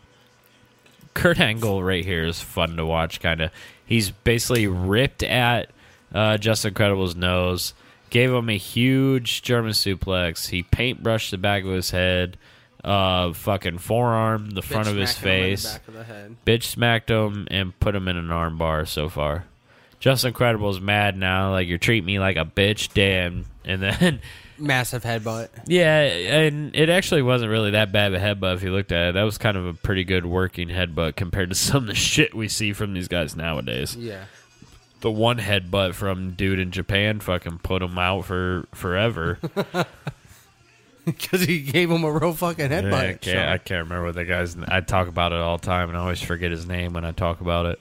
Kurt Angle right here is fun to watch, kind of. He's basically ripped at uh, Justin Credible's nose, gave him a huge German suplex. He paintbrushed the back of his head, uh, fucking forearm, the front of his face. Bitch smacked him and put him in an arm bar so far. Justin Credible's mad now, like, you treat me like a bitch, damn. And then, Massive headbutt. yeah, and it actually wasn't really that bad of a headbutt if you looked at it. That was kind of a pretty good working headbutt compared to some of the shit we see from these guys nowadays. Yeah. The one headbutt from dude in Japan fucking put him out for forever. Because he gave him a real fucking headbutt. I, can't, I can't remember what the guy's... I talk about it all the time, and I always forget his name when I talk about it.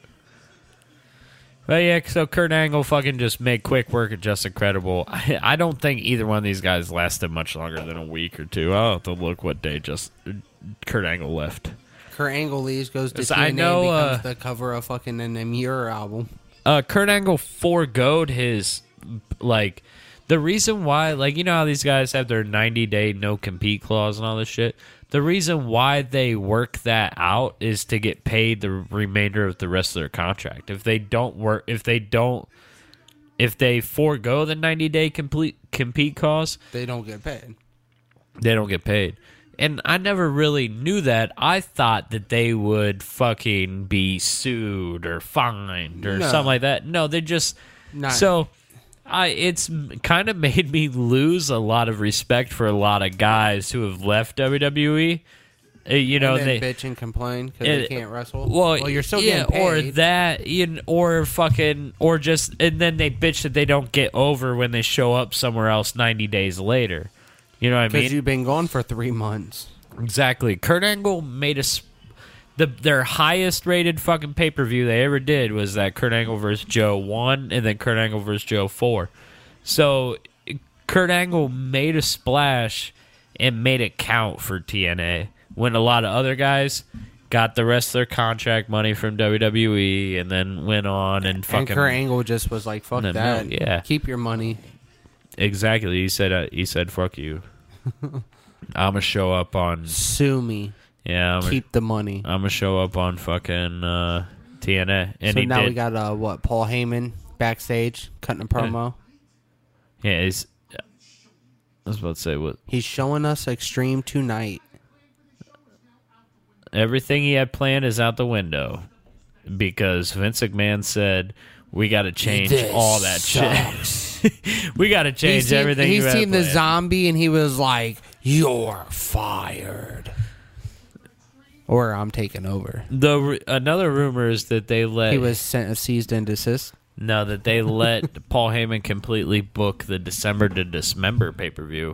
But yeah, so Kurt Angle fucking just made quick work at Justin Credible. I, I don't think either one of these guys lasted much longer than a week or two. I'll have to look what day just Kurt Angle left. Kurt Angle leaves, goes to So T N A, I know, becomes uh, the cover of fucking an Amur album. Uh, Kurt Angle foregoed his, like, the reason why, like, you know how these guys have their ninety-day no-compete clause and all this shit? The reason why they work that out is to get paid the remainder of the rest of their contract. If they don't work, if they don't, if they forego the ninety-day complete compete clause, They don't get paid. they don't get paid. And I never really knew that. I thought that they would fucking be sued or fined or No. something like that. No, they just... Not, So, I it's kind of made me lose a lot of respect for a lot of guys who have left W W E Uh, you know, and then they bitch and complain because it- they can't wrestle. Well, you're still yeah, getting or paid. that, you know, or fucking, or just, and then they bitch that they don't get over when they show up somewhere else ninety days later. You know what I Because mean? you've been gone for three months. Exactly. Kurt Angle made us the their highest rated fucking pay per view they ever did was that Kurt Angle versus Joe one, and then Kurt Angle versus Joe four. So Kurt Angle made a splash and made it count for T N A when a lot of other guys got the rest of their contract money from W W E and then went on and fucking And Kurt Angle just was like, "Fuck No, that, no, yeah. keep your money." exactly. He said uh, he said fuck you. I'm gonna show up on Sue me, yeah. I'm gonna, keep the money. I'm gonna show up on fucking uh, T N A, and so he now did. we got uh, what Paul Heyman backstage cutting a promo. yeah, he's. I was about to say what He's showing us Extreme tonight. everything he had planned is out the window because Vince McMahon said we got to change This all that shit. we got to change He's seen, everything. he's you had seen the planned. zombie and he was like, "You're fired," or "I'm taking over." The r- another rumor is that they let He was sent a ceased and desist. no that they let Paul Heyman completely book the December to Dismember pay per view.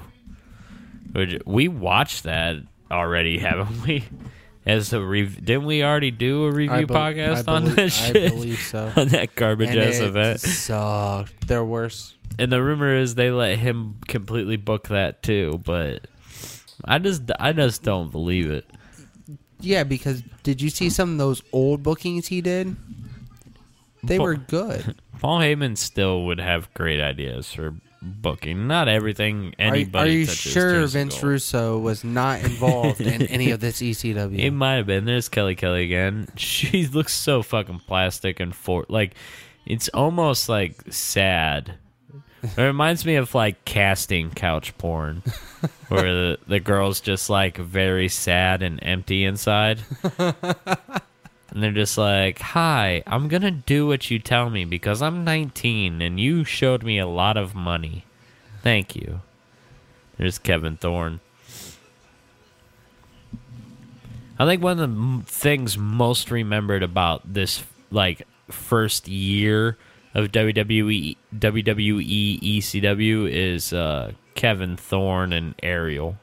We watched that already, haven't we? As a rev- didn't we already do a review I be- podcast I on belie- that I shit? believe so. On that garbage And ass it event. sucked. They're worse. And the rumor is they let him completely book that too, but I just I just don't believe it. Yeah, because did you see some of those old bookings he did? They Paul- were good. Paul Heyman still would have great ideas for booking. Not everything Are, anybody are you touches sure turns to Vince gold. Russo was not involved in any of this E C W? It might have been. There's Kelly Kelly again. She looks so fucking plastic and for like, it's almost like sad. It reminds me of like casting couch porn, where the the girl's just like very sad and empty inside, and they're just like, "Hi, I'm gonna do what you tell me because I'm nineteen and you showed me a lot of money. Thank you." There's Kevin Thorne. I think one of the m- things most remembered about this like first year of W W E W W E E C W is uh, Kevin Thorne and Ariel.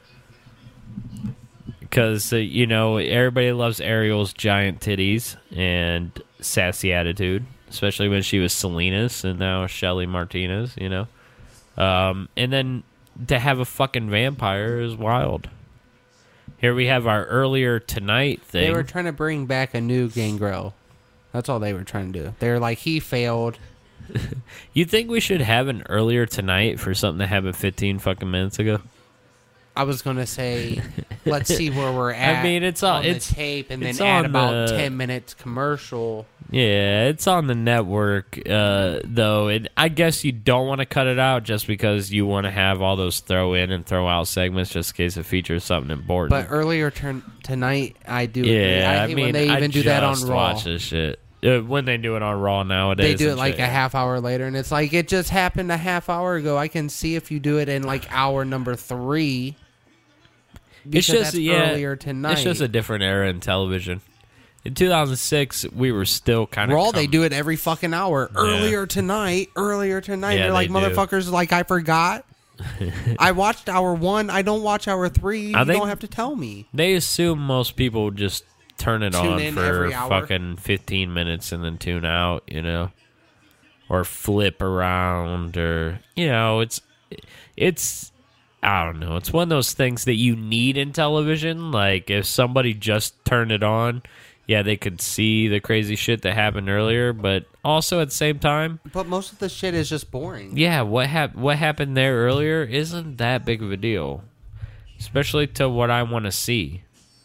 Because, uh, you know, everybody loves Ariel's giant titties and sassy attitude, especially when she was Salinas and now Shelly Martinez, you know. Um, and then to have a fucking vampire is wild. Here we have our earlier tonight thing. They were trying to bring back a new Gangrel. That's all they were trying to do. They were like, he failed. You think we should have an earlier tonight for something that happened fifteen fucking minutes ago? I was gonna say, let's see where we're at. I mean, it's on- on it's- the tape, and then it's add on about the- ten minutes commercial. Yeah, it's on the network, uh, though. It, I guess you don't want to cut it out just because you want to have all those throw in and throw out segments just in case it features something important. But earlier turn tonight, I do. agree. yeah, I I, hate mean, when they even I do that on just Raw. watch this shit. Uh, when they do it on Raw nowadays, They do it and like shit. a half hour later, and it's like it just happened a half hour ago. I can see if you do it in like hour number three. It's Because just that's yeah, earlier tonight. It's just a different era in television. In two thousand six, we were still kind of Raw, they do it every fucking hour. Earlier tonight, earlier tonight. Yeah, They're like, they do. motherfuckers, like, I forgot. I watched hour one. I don't watch hour three. I You think- don't have to tell me. They assume most people would just turn it Tune on in for every hour. fucking fifteen minutes and then tune out, you know, or flip around, or you know, it's it's I don't know. It's one of those things that you need in television. Like if somebody just turned it on, yeah, they could see the crazy shit that happened earlier, but also at the same time, But most of the shit is just boring. yeah, what hap- what happened there earlier isn't that big of a deal, especially to what I want to see.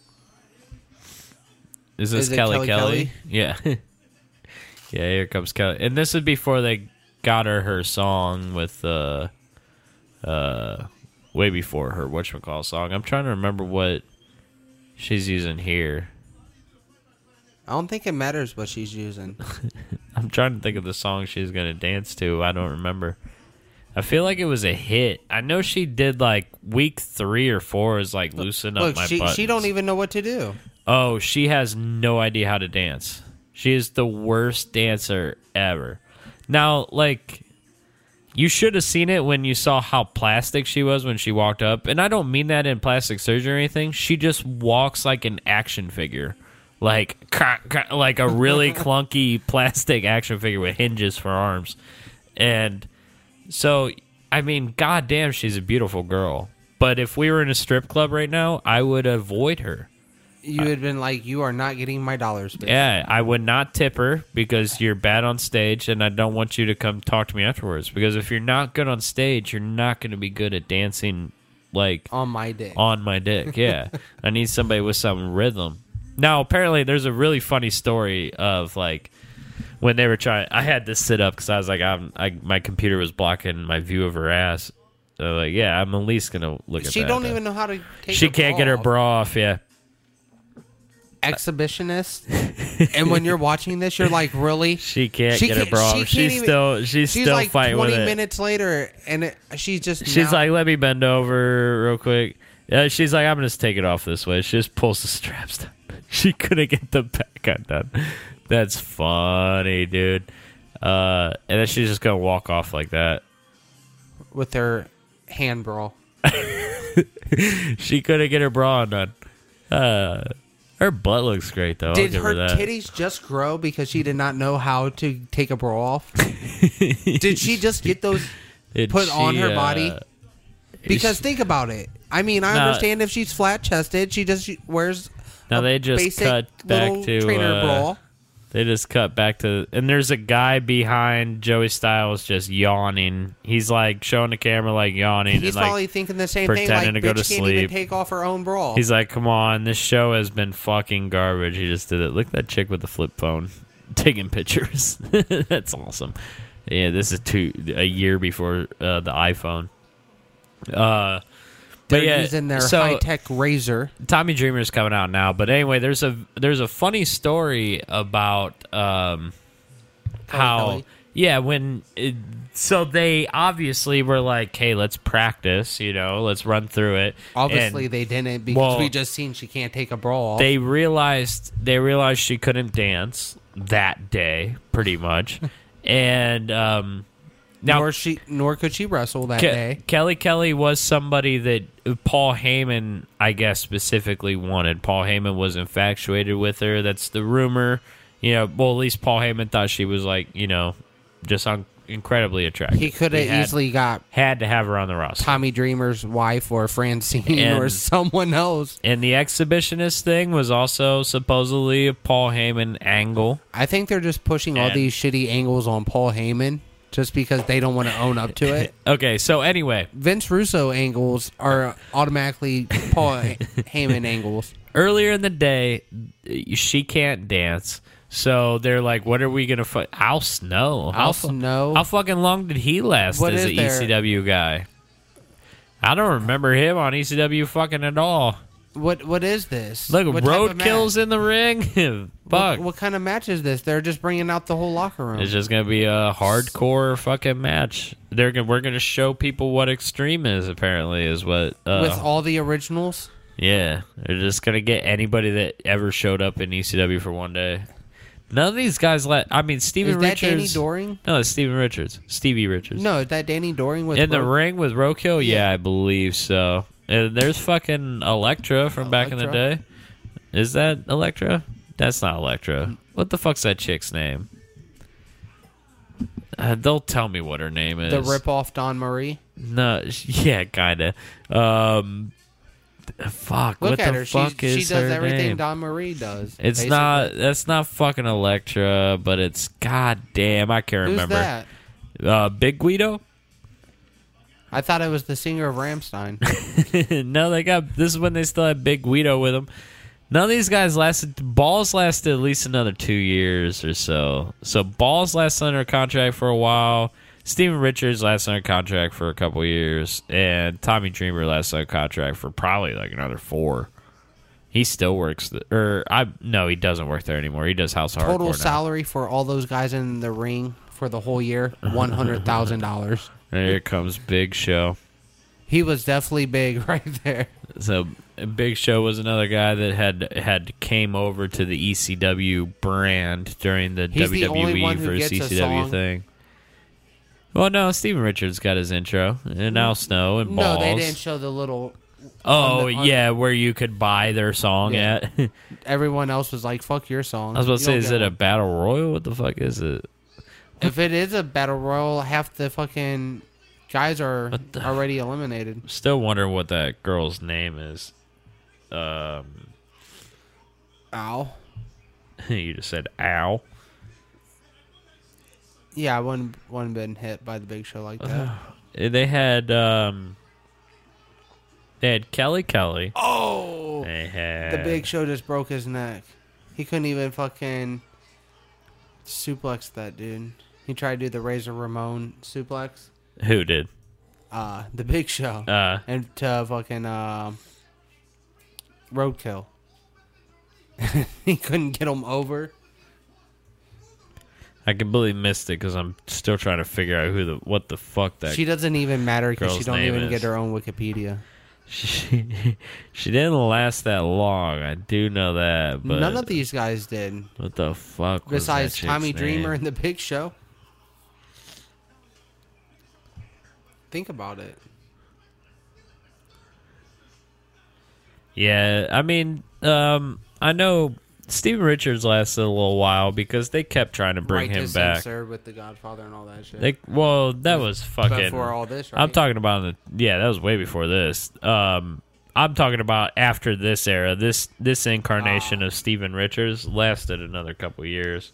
Is this Is it Kelly Kelly Kelly? Kelly? Yeah. Yeah, here comes Kelly. And this is before they got her her song with, uh, uh, way before her whatchamacallit song. I'm trying to remember what she's using here. I don't think it matters what she's using. I'm trying to think of the song she's going to dance to. I don't remember. I feel like it was a hit. I know she did like week three or four is like loosen up Look, my she buttons. she don't even know what to do. Oh, she has no idea how to dance. She is the worst dancer ever. Now, like, you should have seen it when you saw how plastic she was when she walked up. And I don't mean that in plastic surgery or anything. She just walks like an action figure. Like, like a really clunky plastic action figure with hinges for arms. And so, I mean, goddamn, she's a beautiful girl. But if we were in a strip club right now, I would avoid her. You would have been like, you are not getting my dollars, bitch. Yeah, I would not tip her because you're bad on stage, and I don't want you to come talk to me afterwards. Because if you're not good on stage, you're not going to be good at dancing, like, On my dick. on my dick. Yeah, I need somebody with some rhythm. Now, apparently, there's a really funny story of, like, when they were trying. I had to sit up because I was like, I'm, I, my computer was blocking my view of her ass. So, like, yeah, I'm at least going to look at She that. don't even know how to take She her can't bra get her off. bra off, yeah. Exhibitionist. And when you're watching this, you're like, really? She can't She get her can't- bra she off. can't She's even- still, she's, She's still like fighting with twenty it. minutes later, and it, she's just She's now- like, let me bend over real quick. Uh, she's like, I'm going to take it off this way. She just pulls the straps down. She couldn't get the back undone. That's funny, dude. Uh, and then she's just going to walk off like that. with her hand bra. She couldn't get her bra undone. Uh, her butt looks great, though. I'll Did give her her that. titties just grow because she did not know how to take a bra off? Did she just get those Did put on she, her uh, body? Because think about it. I mean, I Now- understand if she's flat chested, she just she wears Now a they just basic cut back little to trainer uh, bra. They just cut back to, and there's a guy behind Joey Styles just yawning. He's like showing the camera like yawning. He's and, like, probably thinking the same thing. Like, pretending to go bitch to can't even sleep. take off her own bra. He's like, come on, this show has been fucking garbage. He just did it. Look at that chick with the flip phone taking pictures. That's awesome. Yeah, this is two a year before uh, the iPhone. Uh, They're but yeah, using their so high tech razor. Tommy Dreamer's coming out now. But anyway, there's a there's a funny story about um, how Kelly. yeah when it, so they obviously were like, hey, let's practice, you know, let's run through it. Obviously, And they didn't because well, we just seen she can't take a bra off. they realized they realized she couldn't dance that day, pretty much, and um, now nor she nor could she wrestle that Ke- day. Kelly Kelly was somebody that Paul Heyman, I guess, specifically wanted. Paul Heyman was infatuated with her. That's the rumor. You know, well, at least Paul Heyman thought she was like, you know, just un- incredibly attractive. He could have had- easily got had to have her on the roster. Tommy Dreamer's wife or Francine And- or someone else. And the exhibitionist thing was also supposedly a Paul Heyman angle. I think they're just pushing all And- these shitty angles on Paul Heyman just because they don't want to own up to it. Okay, so anyway, Vince Russo angles are automatically Paul Heyman angles. earlier in the day, she can't dance. So they're like, what are we going to fight? Al Snow. How Al fu- Snow. How fucking long did he last What as is an there? E C W guy? I don't remember him on E C W fucking at all. What what is this? Look, What type of Roadkill's match? in the ring. What, Fuck. what kind of match is this? They're just bringing out the whole locker room. It's just gonna be a hardcore fucking match. They're gonna, we're gonna show people what Extreme is. Apparently, is what. Uh, With all the originals. yeah, they're just gonna get anybody that ever showed up in E C W for one day. None of these guys let. I mean, Steven Is that Richards. Danny Doring? No, it's Steven Richards. Stevie Richards. No, is that Danny Doring with in the Ro- ring with Roadkill. Yeah. Yeah. I believe so. And there's fucking Elektra from back in the Elektra? day. Is that Elektra? That's not Elektra. What the fuck's that chick's name? Uh, they'll tell me what her name is. the rip-off Dawn Marie? No, yeah, kinda. Um, fuck. Look what at the her. fuck She, is she does her everything name? Dawn Marie does. It's basically. not. That's not fucking Elektra, but it's goddamn. I can't Who's remember. that? Uh, Big Guido. I thought it was the singer of Rammstein. No, they got. This is when they still had Big Guido with them. None of these guys lasted. Balls lasted at least another two years or so. So Balls lasted under contract for a while. Steven Richards lasted under contract for a couple years, and Tommy Dreamer lasted under contract for probably like another four. He still works, the, or I no, he doesn't work there anymore. He does House of Total Hardcore now. salary for all those guys in the ring for the whole year, one hundred thousand dollars. Here comes Big Show. He was definitely big right there. So Big Show was another guy that had had came over to the E C W brand during the He's the W W only E one who versus gets a E C W song. thing. Well, no, Steven Richards got his intro, and Al Snow and Balls. No, they didn't show the little. Oh, on the- on- yeah, where you could buy their song Yeah. at. Everyone else was like, "Fuck your song." I was about to You say, don't is get it a one. battle royal? What the fuck is it? If it is a battle royal, half the fucking guys are What the- already eliminated. Still wondering what that girl's name is. Um, Ow. you just said ow. Yeah, I wouldn't, wouldn't been hit by the Big Show like that. They had um, they had Kelly Kelly. Oh, They had the Big Show just broke his neck. He couldn't even fucking suplex that dude. He tried to do the Razor Ramon suplex. Who did? Uh, the Big Show. Uh, and to fucking uh, Roadkill. He couldn't get him over. I completely missed it because I'm still trying to figure out who the what the fuck that She doesn't even matter because she girl's don't name even is. get her own Wikipedia. She, she didn't last that long. I do know that, but None of these guys did, what the fuck? Was besides that chick's Tommy Dreamer name? and the Big Show. Think about it. Yeah, I mean, um, I know Steven Richards lasted a little while because they kept trying to bring right him to back. censor with the Godfather and all that shit. They well, that was fucking Before all this, right? I'm talking about the yeah, that was way before this. Um, I'm talking about after this era. This this incarnation Ah. of Steven Richards lasted another couple years.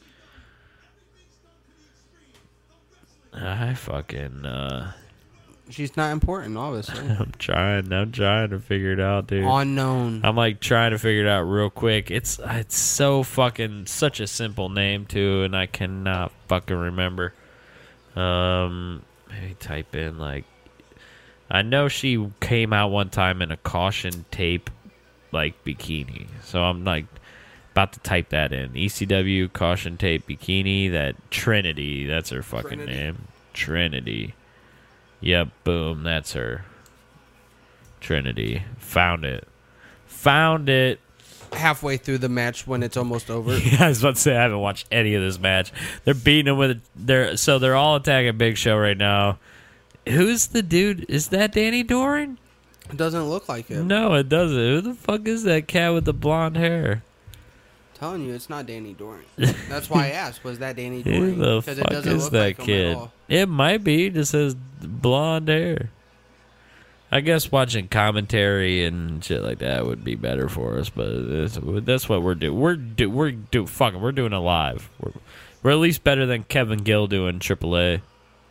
I fucking uh, She's not important, obviously. I'm trying. I'm trying to figure it out, dude. Unknown. I'm like trying to figure it out real quick. It's it's so fucking such a simple name too, and I cannot fucking remember. Um, maybe type in like, I know she came out one time in a caution tape like bikini, so I'm like about to type that in. E C W caution tape bikini. That Trinity. That's her fucking Trinity. name. Trinity. Yep, boom, that's her. Trinity. Found it. Found it. Halfway through the match when it's almost over. Yeah, I was about to say I haven't watched any of this match. They're beating him with they're so they're all attacking Big Show right now. Who's the dude? Is that Danny Doran? It doesn't look like it. No, it doesn't. Who the fuck is that cat with the blonde hair? telling you, it's not Danny Doran. That's why I asked, was that Danny Who Doran? the Because fuck it doesn't is look that like him kid? at all. It might be. It just has blonde hair. I guess watching commentary and shit like that would be better for us, but it's, that's what we're doing. We're do we're do fucking we're doing it live. We're, we're at least better than Kevin Gill doing triple A.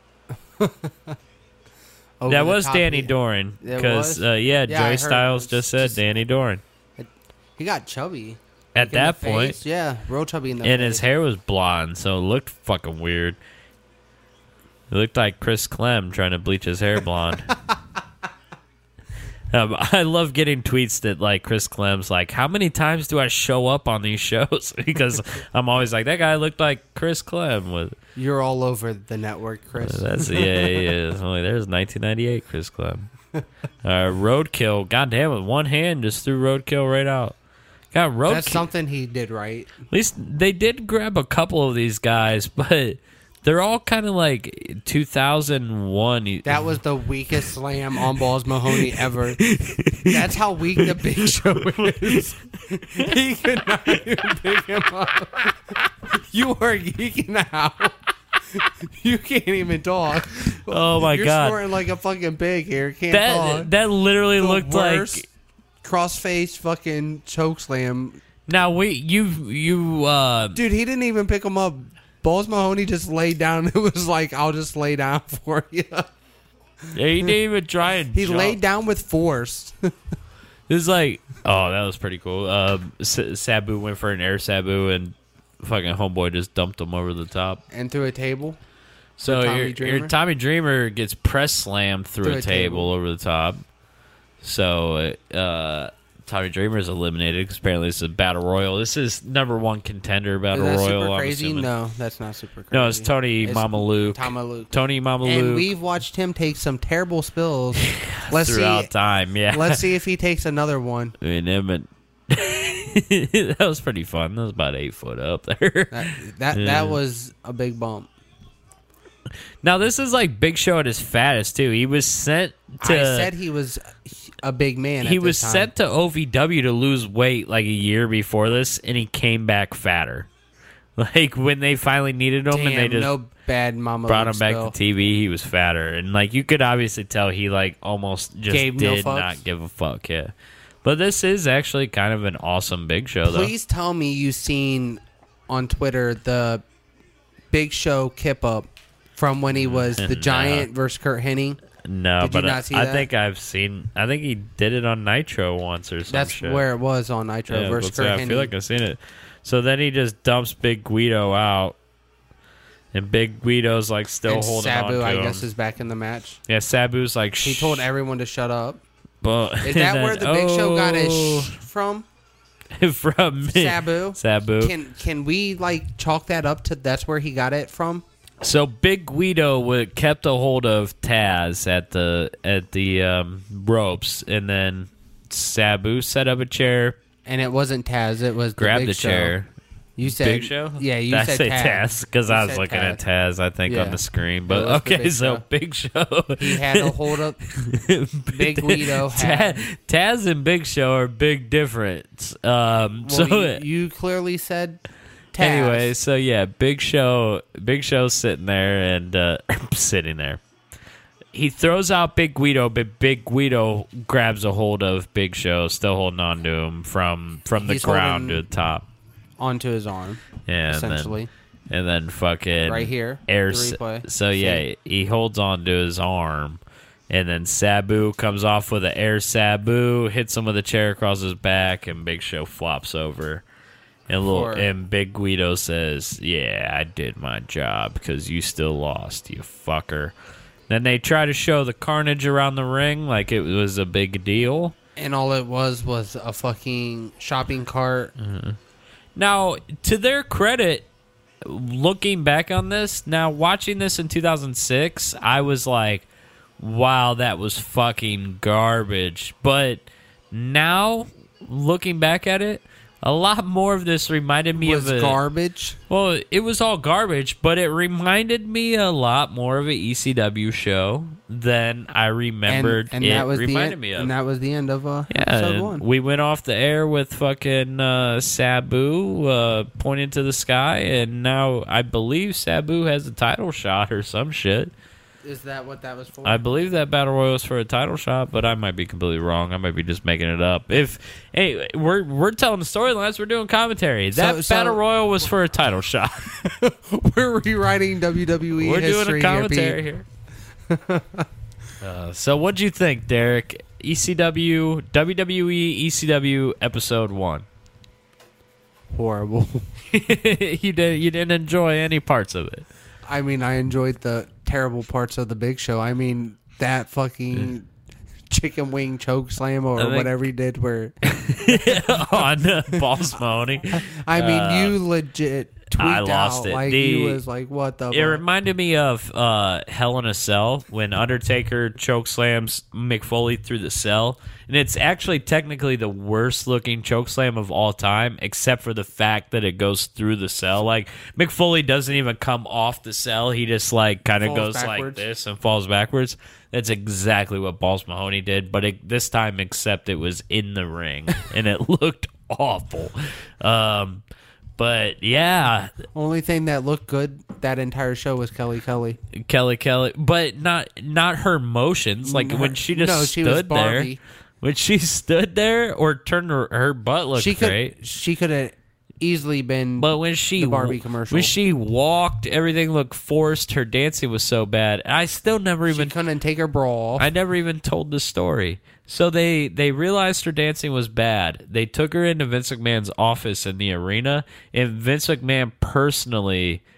Over That the was top, Danny he- Doran It because was? uh, yeah, Yeah, I Joey heard Styles it. just said Just- Danny Doran He got chubby. at Like, in that the point, face. Yeah, real chubby in the and face. his hair was blonde, so it looked fucking weird. It looked like Chris Clem trying to bleach his hair blonde. Um, I love getting tweets that like Chris Clem's like, how many times do I show up on these shows? Because I'm always like, that guy looked like Chris Clem. With You're all over the network, Chris. that's yeah, he is. I'm like, there's nineteen ninety-eight Chris Clem. Uh, Roadkill, goddamn, with one hand just threw Roadkill right out. Got Roadkill. That's something he did right. At least they did grab a couple of these guys, but they're all kind of like two thousand one. That was the weakest slam on Balls Mahoney ever. That's how weak the Big Show is. He could not even pick him up. You are geeking out. You can't even talk. Oh my You're god, snorting like a fucking pig here. Can't that talk. that literally The looked worst like. cross-face fucking choke slam. Now we you you uh Dude, he didn't even pick him up. Balls Mahoney just laid down. It was like, I'll just lay down for you. he didn't even try and He jump. laid down with force. It was like, oh, that was pretty cool. Um, S- Sabu went for an air Sabu, and fucking homeboy just dumped him over the top. And through a table. So Tommy your, your Dreamer? Tommy Dreamer gets press slammed through, Through a, a table, table. over the top. So uh, Tommy Dreamer's eliminated because apparently it's a battle royal. This is number one contender battle Is that royal. super I'm crazy? assuming. No, that's not super crazy. No, it's Tony Mama Luke. Tama Luke. Tony Mama And Luke we've watched him take some terrible spills. Let's throughout see. time. Yeah, Let's see if he takes another one. I mean, him and that was pretty fun. That was about eight foot up there. That that, Yeah. that was a big bump. Now this is like Big Show at his fattest too. He was sent to. I said he was a big man. he at was this time. sent to O V W to lose weight like a year before this, and he came back fatter. Like when they finally needed him, Damn, and they just no bad mama brought Luke him back spill. to T V, he was fatter, and like you could obviously tell he like almost just Gave no did fucks? not give a fuck. Yeah, but this is actually kind of an awesome Big Show, though. Please tell me you've seen on Twitter the Big Show kip up from when he was the No. Giant versus Kurt Hennig. No, Did you but not I, see I that? think I've seen. I think he did it on Nitro once or some That's shit. where it was on Nitro Yeah, versus let's say, Kurt I Hennig. feel like I've seen it. So then he just dumps Big Guido out, and Big Guido's like still and holding on Sabu, to I him. guess, is back in the match. Yeah, Sabu's like He shh, told everyone to shut up. but, Is and that then, where the Big Show got his oh, sh from? from me. Sabu. Sabu. Can can we like chalk that up to that's where he got it from? So Big Guido would, kept a hold of Taz at the at the um, ropes, and then Sabu set up a chair, And it wasn't Taz. It was the grabbed Big the Show. chair. You said Big Show? Yeah, you Did I said say Taz because You I was said looking at Taz. Taz, I think, Yeah. on the screen. It But was the okay, Big so Show. Big Show. He had a hold up. Big Guido had. Taz, Taz and Big Show are big difference. Um, Well, so you, you clearly said Taz. anyway, so yeah, Big Show, Big Show's sitting there and uh, sitting there. He throws out Big Guido, but Big Guido grabs a hold of Big Show, still holding on to him from from the He's ground to holding- the top. onto his arm, Yeah, essentially. And then, and then fucking Right here, air. the s- replay. So yeah, he holds on to his arm, and then Sabu comes off with an air Sabu, hits him with a chair across his back, and Big Show flops over. And little For- and Big Guido says, "Yeah, I did my job because you still lost, you fucker." Then they try to show the carnage around the ring like it was a big deal. And all it was was a fucking shopping cart. Now, to their credit, looking back on this, now watching this in two thousand six, I was like, wow, that was fucking garbage. But now, looking back at it, a lot more of this reminded me Was of a... garbage. Well, it was all garbage, but it reminded me a lot more of an E C W show than I And, remembered and it that was the reminded end, me of. and that was the end of uh, Yeah, episode and one. we went off the air with fucking uh, Sabu uh, pointing to the sky, and now I believe Sabu has a title shot or some shit. Is that what that was for? I believe that battle royal was for a title shot, but I might be completely wrong. I might be just making it up. If anyway, we're we're telling the storylines, we're doing commentary. That So- so- battle royal was for a title shot. We're rewriting W W E We're history doing a commentary here, here. uh, so, what'd you think, Derek? E C W, W W E, E C W episode one. Pete. Horrible. you didn't you didn't enjoy any parts of it. I mean, I enjoyed the terrible parts of the Big Show. I mean, that fucking chicken wing choke slam or I think- whatever he did where on uh, Boss Mahoney. I mean, Uh, you legit tweaked I lost out it. like The- he was like, what the It fuck? reminded me of uh, Hell in a Cell when Undertaker choke slams Mick Foley through the cell, and it's actually technically the worst looking choke slam of all time, except for the fact that it goes through the cell. Like Mick Foley doesn't even come off the cell; he just like kind of Falls goes like backwards. this and falls backwards. That's exactly what Balls Mahoney did, but it, this time, except it was in the ring, and it looked awful. Um, but yeah, Only thing that looked good that entire show was Kelly Kelly. Kelly Kelly, but not not her motions. Like when she just No, she was stood there, Barbie. when she stood there or turned her, her butt looked She could great. she could have easily been But when she the Barbie commercial. when she walked, everything looked forced. Her dancing was so bad. I still never she even couldn't take her bra off. I never even told the story. So they they realized her dancing was bad. They took her into Vince McMahon's office in the arena, and Vince McMahon personally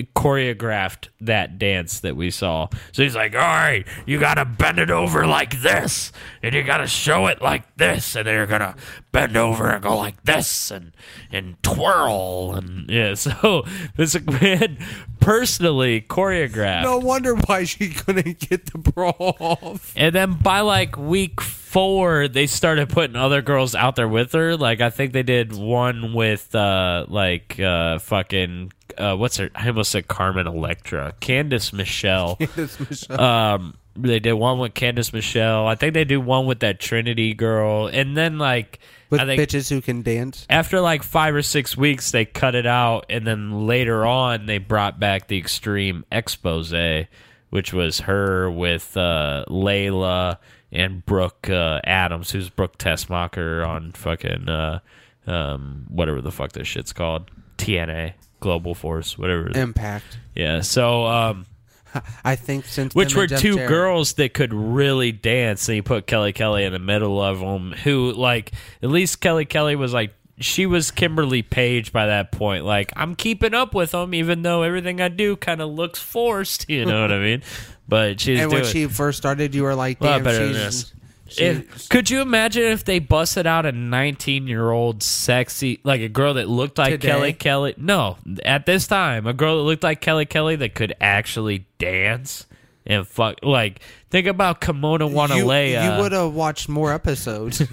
choreographed that dance that we saw. So he's like, all right, you got to bend it over like this, and you got to show it like this, and then you're going to bend over and go like this, and and twirl. And yeah, so Vince McMahon personally choreographed. No wonder why she couldn't get the bra off. And then by like week four, they started putting other girls out there with her. Like I think they did one with uh, like uh, fucking uh, what's her? I almost said Carmen Electra, Candice Michelle. Candice Michelle. Um, they did one with Candice Michelle. I think they do one with that Trinity girl, and then like With I think bitches who can dance. after like five or six weeks, they cut it out, and then later on, they brought back the Extreme Expose, which was her with uh, Layla and Brooke uh, Adams, who's Brooke Tessmacher on fucking uh, um, whatever the fuck this shit's called, T N A, Global Force, whatever. Impact. Yeah, so um, I think since which them were and Jeff two Jarrett- girls that could really dance, and you put Kelly Kelly in the middle of them, who, like, at least Kelly Kelly was, like, she was Kimberly Page by that point. Like, I'm keeping up with them, even though everything I do kind of looks forced, you know what I mean? But she's And doing when she first started, you were like, a lot damn, better than she's... this. she- If, could you imagine if they busted out a nineteen-year-old sexy, like a girl that looked like Today? Kelly Kelly? No, at this time, a girl that looked like Kelly Kelly that could actually dance and fuck. Like, think about Kimona you, Wanalea. you would have watched more episodes.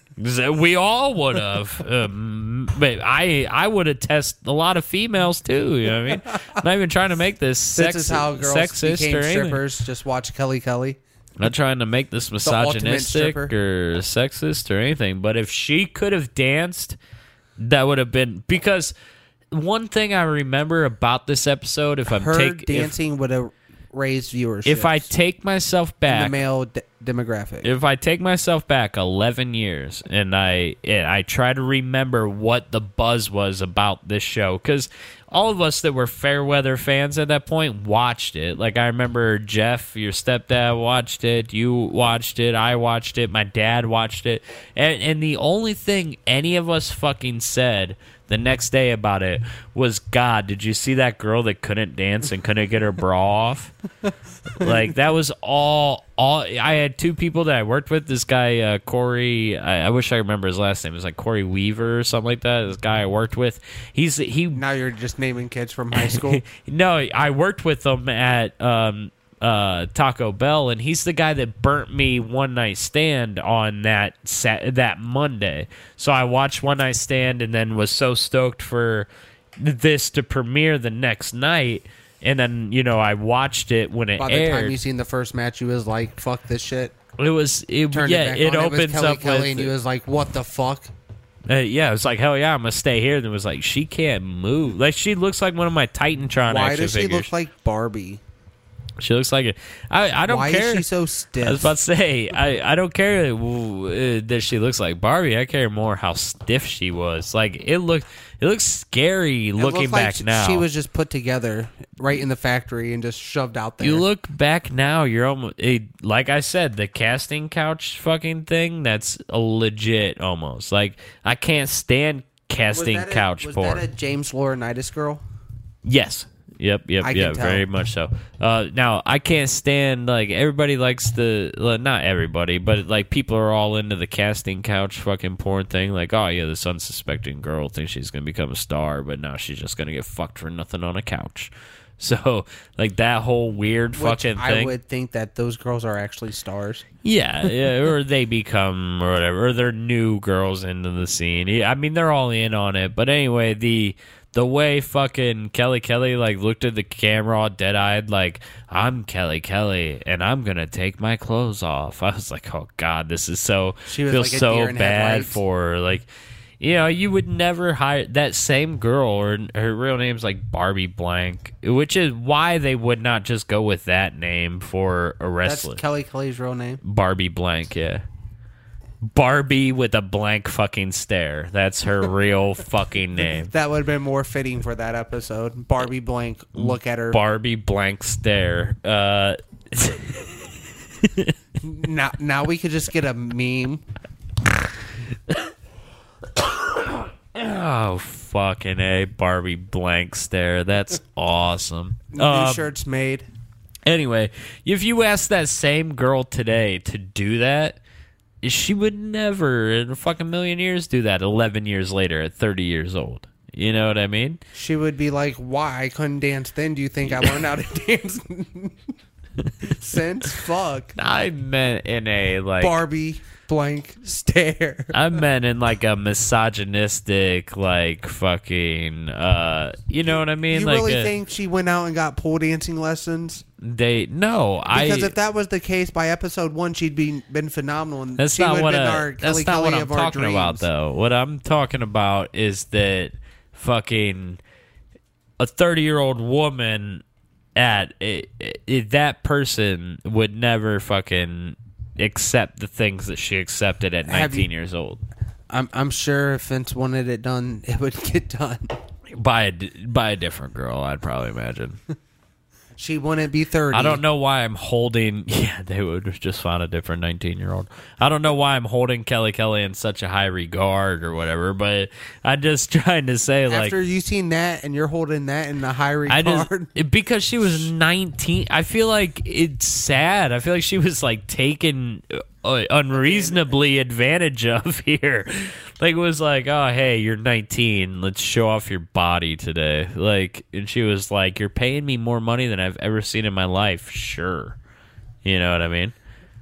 We all would have. um, but I I would have tested a lot of females too. You know what I mean? I'm not even trying to make this sex, This is how girls sexist became or anything. strippers. Just watch Kelly Kelly. Not trying to make this ultimate misogynistic stripper. or sexist or anything, but if she could have danced, that would have been, because one thing I remember about this episode, if I'm Her take, if, dancing would have raised viewership. if I take myself in the back, male de- demographic. if I take myself back eleven years and I and I try to remember what the buzz was about this show, because all of us that were Fairweather fans at that point watched it. Like, I remember Jeff, your stepdad, watched it. You watched it. I watched it. My dad watched it. And, and the only thing any of us fucking said the next day about it was, God, did you see that girl that couldn't dance and couldn't get her bra off? Like, that was all, all. I had two people that I worked with. This guy, uh, Corey, I, I wish I remember his last name. It was like Corey Weaver or something like that. This guy I worked with. He's, he, now you're just naming kids from high school. no, I worked with him at um, uh, Taco Bell, and he's the guy that burnt me One Night Stand on that sat- that Monday. So I watched One Night Stand and then was so stoked for this to premiere the next night. And then, you know, I watched it when it By the aired. time you seen the first match, you was like, "Fuck this shit." it was, it, Turned yeah, it, it back on. opens it was Kelly up Kelly, with, and you was like, "What the fuck?" uh, yeah, it was like, hell yeah, I'm gonna stay here. And it was like, she can't move. Like, she looks like one of my Titantron Why action does she figures. look like Barbie? She looks like it. I, I don't Why care. is she so stiff? I was about to say, I, I don't care uh, that she looks like Barbie. I care more how stiff she was. Like, it looked, it looks scary It looking looked like back sh- now. she was just put together right in the factory and just shoved out there. You look back now, you're almost, it, like I said, the casting couch fucking thing, that's a legit almost. Like, I can't stand Was casting that a- couch was porn. that a James Laurinaitis girl? Yes. Yep, yep, I can yep. tell. Very much so. Uh, now, I can't stand, like, everybody likes the, well, not everybody, but, like, people are all into the casting couch fucking porn thing. Like, oh, yeah, this unsuspecting girl thinks she's going to become a star, but now she's just going to get fucked for nothing on a couch. So, like, that whole weird Which fucking I thing. would think that those girls are actually stars. Yeah, yeah, or they become, or whatever, or they're new girls into the scene. Yeah, I mean, they're all in on it. But anyway, the the way fucking Kelly Kelly, like, looked at the camera all dead-eyed, like, I'm Kelly Kelly, and I'm going to take my clothes off. I was like, oh, God, this is so, She was feels like a so deer in bad headlights. for her. Like, you know, you would never hire that same girl, or her real name's like Barbie Blank, which is why they would not just go with that name for a That's wrestler. Kelly Kelly's real name. Barbie Blank, yeah. Barbie with a blank fucking stare. That's her real fucking name. That would have been more fitting for that episode. Barbie blank, look at her. Barbie Blank stare. Uh, now, now we could just get a meme. Oh, fucking A. Barbie blank stare. That's awesome. New Um, shirts made. Anyway, if you ask that same girl today to do that, she would never in a fucking million years do that eleven years later at thirty years old. You know what I mean? She would be like, why I couldn't dance then? Do you think I learned how to dance since? Fuck. I meant in a, like... Barbie blank stare. I meant in, like, a misogynistic, like, fucking, uh... You know what I mean? You like really a, think she went out and got pole dancing lessons? They... No, I... Because if that was the case, by episode one, she'd be been phenomenal. And That's she not would what have been I, our that's Kelly not what Kelly I'm of our talking dreams. about, though. What I'm talking about is that fucking a thirty-year-old woman at it, it, that person would never fucking accept the things that she accepted at Have nineteen you- years old. I'm I'm sure if Vince wanted it done, it would get done. By a, di- by a different girl, I'd probably imagine. She wouldn't be thirty. I don't know why I'm holding... Yeah, they would have just found a different nineteen-year-old. I don't know why I'm holding Kelly Kelly in such a high regard or whatever, but I'm just trying to say, like... After you seen that and you're holding that in the high I regard, just... Because she was nineteen, I feel like it's sad. I feel like she was, like, taken uh, unreasonably advantage of here. Like, it was like, oh, hey, you're nineteen. Let's show off your body today. Like, and she was like, you're paying me more money than I've ever seen in my life. Sure. You know what I mean?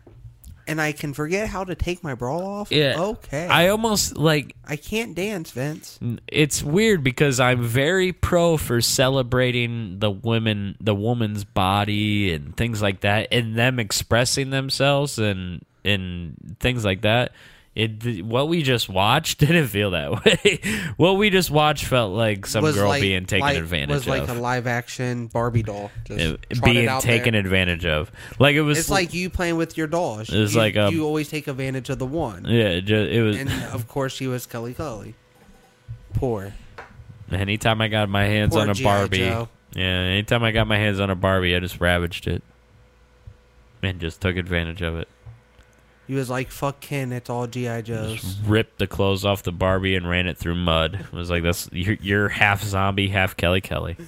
and I can forget how to take my bra off. Yeah. Okay. I almost, like, I can't dance, Vince. it's weird because I'm very pro for celebrating the women, the woman's body and things like that, and them expressing themselves and and things like that. It what we just watched didn't feel that way. What we just watched felt like some Was girl like- being taken like- advantage was like of, a live action Barbie doll, just It- trotted being out taken there. advantage of. Like it was. It's like you playing with your dolls. It's you, like a- you always take advantage of the one. yeah, it, just, it was. And of course, she was Kelly Kelly. Poor. Anytime I got my hands Poor on a G I Barbie, Joe. yeah, anytime I got my hands on a Barbie, I just ravaged it and just took advantage of it. He was like, "Fuck Ken, it's all G I Joes." Just ripped the clothes off the Barbie and ran it through mud. It was like, that's you're, you're half zombie, half Kelly Kelly.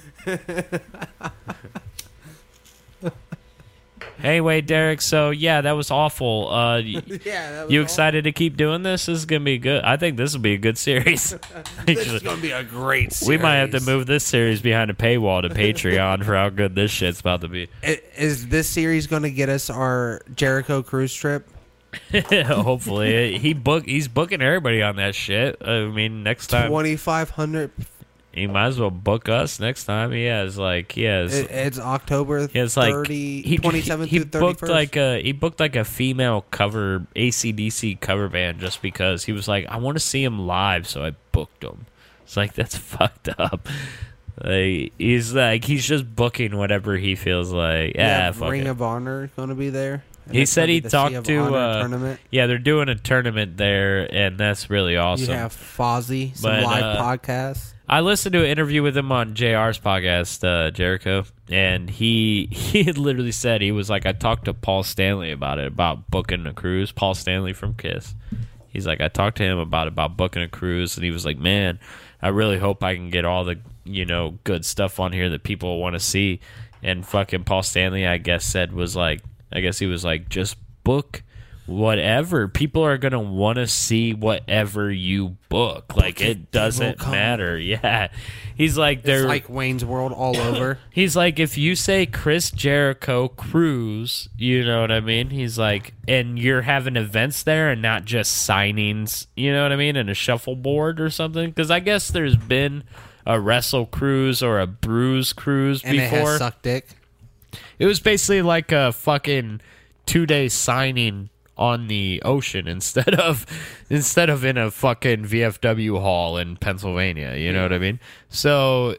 Anyway, Derek, so yeah, that was awful. Uh, y- Yeah, that was you all. excited to keep doing this? This is gonna be good. I think this will be a good series. This is gonna be a great series. We might have to move this series behind a paywall to Patreon for how good this shit's about to be. I- Is this series gonna get us our Jericho cruise trip? Hopefully, he book he's booking everybody on that shit. I mean, next time Twenty five hundred. he might as well book us. Next time he has like he has It's October he has like thirty, he twenty-seventh he through booked thirty-first. like a he booked like a female cover A C D C cover band just because he was like, I want to see him live, so I booked him. It's like, that's fucked up. Like, he's like he's just booking whatever he feels like. Yeah, yeah, fuck Ring it. of Honor going to be there. And He it's said gonna be he the talked Sea of to, Honor uh, tournament. Yeah, they're doing a tournament there, and that's really awesome. You have Fozzy, some But, live uh, podcasts. I listened to an interview with him on J R's podcast, uh, Jericho, and he he had literally said, he was like, I talked to Paul Stanley about it, about booking a cruise. Paul Stanley from Kiss. He's like, I talked to him about it, about booking a cruise, and he was like, man, I really hope I can get all the, you know, good stuff on here that people want to see. And fucking Paul Stanley, I guess, said was like, I guess he was like, just book whatever. People are gonna want to see whatever you book. Like, it, it they will doesn't come. matter. Yeah, he's like, they're It's like Wayne's World all over. he's like, if you say Chris Jericho cruise, you know what I mean? He's like, and you're having events there and not just signings, you know what I mean, and a shuffleboard or something. Because I guess there's been a wrestle cruise or a bruise cruise And it before. has suck dick. It was basically like a fucking two day signing on the ocean instead of instead of in a fucking V F W hall in Pennsylvania. You know what I mean? So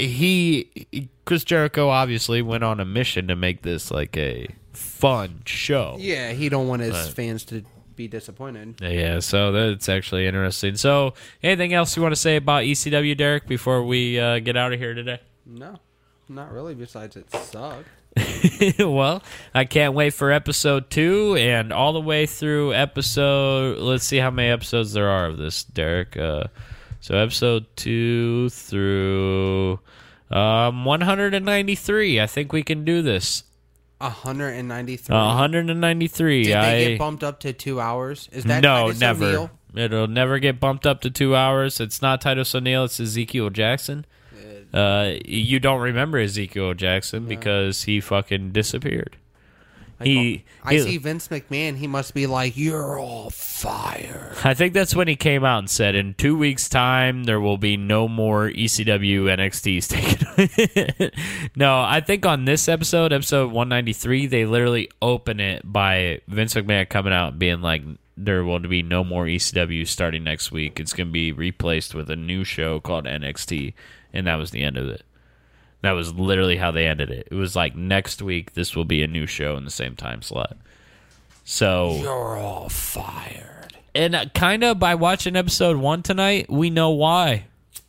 he, Chris Jericho, obviously went on a mission to make this like a fun show. Yeah, he don't want his Right. fans to be disappointed. Yeah, so that's actually interesting. So, anything else you want to say about E C W, Derek, before we uh, get out of here today? No, not really. Besides, it sucked. Well, I can't wait for episode two and all the way through episode. Let's see how many episodes there are of this, Derek. Uh, So episode two through um, one hundred ninety-three. I think we can do this. one hundred ninety-three. Uh, one hundred ninety-three. Did they I, get bumped up to two hours? Is that no, Titus never. O'Neil? It'll never get bumped up to two hours. It's not Titus O'Neil. It's Ezekiel Jackson. Uh, you don't remember Ezekiel Jackson No. because he fucking disappeared. Like, He, I he- see Vince McMahon. He must be like, you're all fired. I think that's when he came out and said, in two weeks' time, there will be no more E C W N X Ts taken. No, I think on this episode, episode one ninety-three, they literally open it by Vince McMahon coming out and being like, there will be no more E C W starting next week. It's going to be replaced with a new show called N X T. And that was the end of it. That was literally how they ended it. It was like, next week, this will be a new show in the same time slot. So, You're all fired. and uh, kind of by watching episode one tonight, we know why.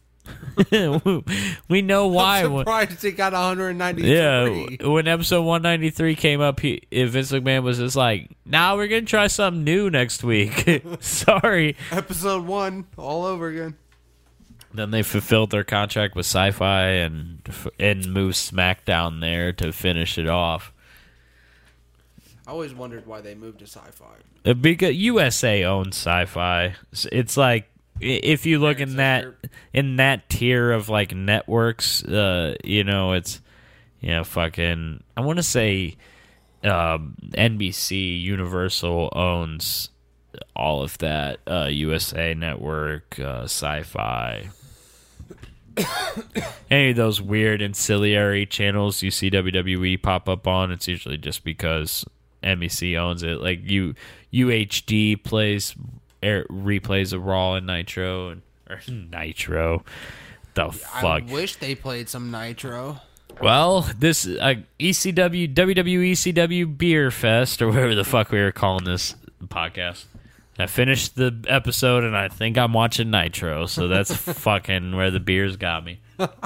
We know why. I'm surprised it got one hundred ninety-three. Yeah, when episode one ninety-three came up, he, Vince McMahon was just like, "Now nah, we're gonna try something new next week." Sorry. Episode one, all over again. Then they fulfilled their contract with Sci-Fi and and moved SmackDown there to finish it off. I always wondered why they moved to Sci-Fi. Uh, Because U S A owns Sci-Fi, it's like i- if you look in that in that tier of like networks, uh, you know, it's you know, fucking. I want to say um, N B C Universal owns all of that. Uh, U S A Network, uh, Sci-Fi. Any of those weird ancillary channels you see W W E pop up on, it's usually just because N B C owns it. Like you, U H D plays air, replays of Raw and Nitro and or Nitro. The fuck. I wish they played some Nitro. Well, this uh, E C W W W E C W Beer Fest or whatever the fuck we were calling this podcast. I finished the episode and I think I'm watching Nitro, so that's fucking where the beers got me.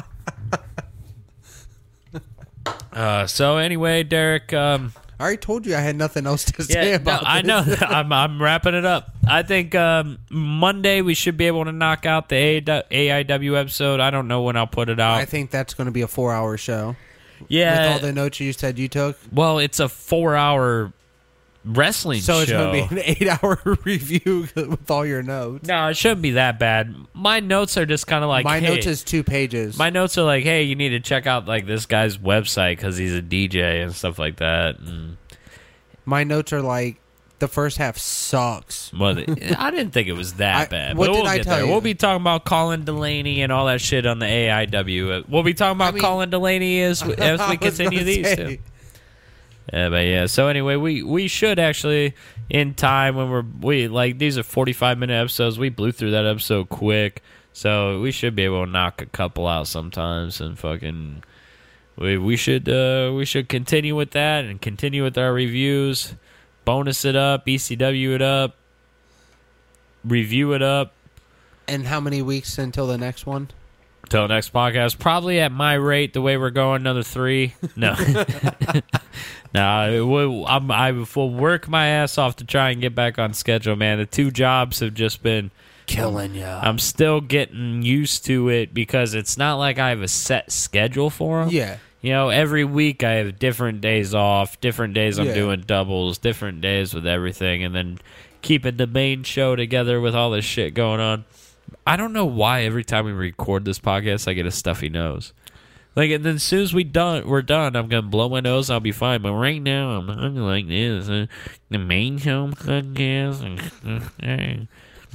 Uh, so anyway, Derek. Um, I already told you I had nothing else to say yeah, about no, I this. know. I'm I'm wrapping it up. I think um, Monday we should be able to knock out the A I W episode. I don't know when I'll put it out. I think that's going to be a four-hour show. yeah. With all the notes you said you took. Well, it's a four-hour wrestling So show. it's going to be an eight-hour review with all your notes. No, it shouldn't be that bad. My notes are just kind of like, My hey, notes is two pages. my notes are like, hey, you need to check out like this guy's website because he's a D J and stuff like that. And, My notes are like, the first half sucks. well, I didn't think it was that I- bad. what but did we'll I get tell there. you? We'll be talking about Colin Delaney and all that shit on the A I W. We'll be talking about I mean- Colin Delaney as, as I we was continue gonna these say. two. Yeah, but yeah. So anyway, we, we should actually in time when we're we like these are forty-five minute episodes. We blew through that episode quick, so we should be able to knock a couple out sometimes and fucking we we should uh, we should continue with that and continue with our reviews, bonus it up, E C W it up, review it up. And how many weeks until the next one? Till next podcast, probably at my rate, the way we're going, another three. No, no, it will, I'm, I will work my ass off to try and get back on schedule, man. The two jobs have just been Killing you. I'm still getting used to it because it's not like I have a set schedule for them. Yeah. You know, every week I have different days off, different days I'm Yeah. doing doubles, different days with everything, and then keeping the main show together with all this shit going on. I don't know why every time we record this podcast, I get a stuffy nose. Like, and then as soon as we done, we're done, I'm gonna blow my nose. I'll be fine. But right now, I'm not like this. Uh, the main show podcast.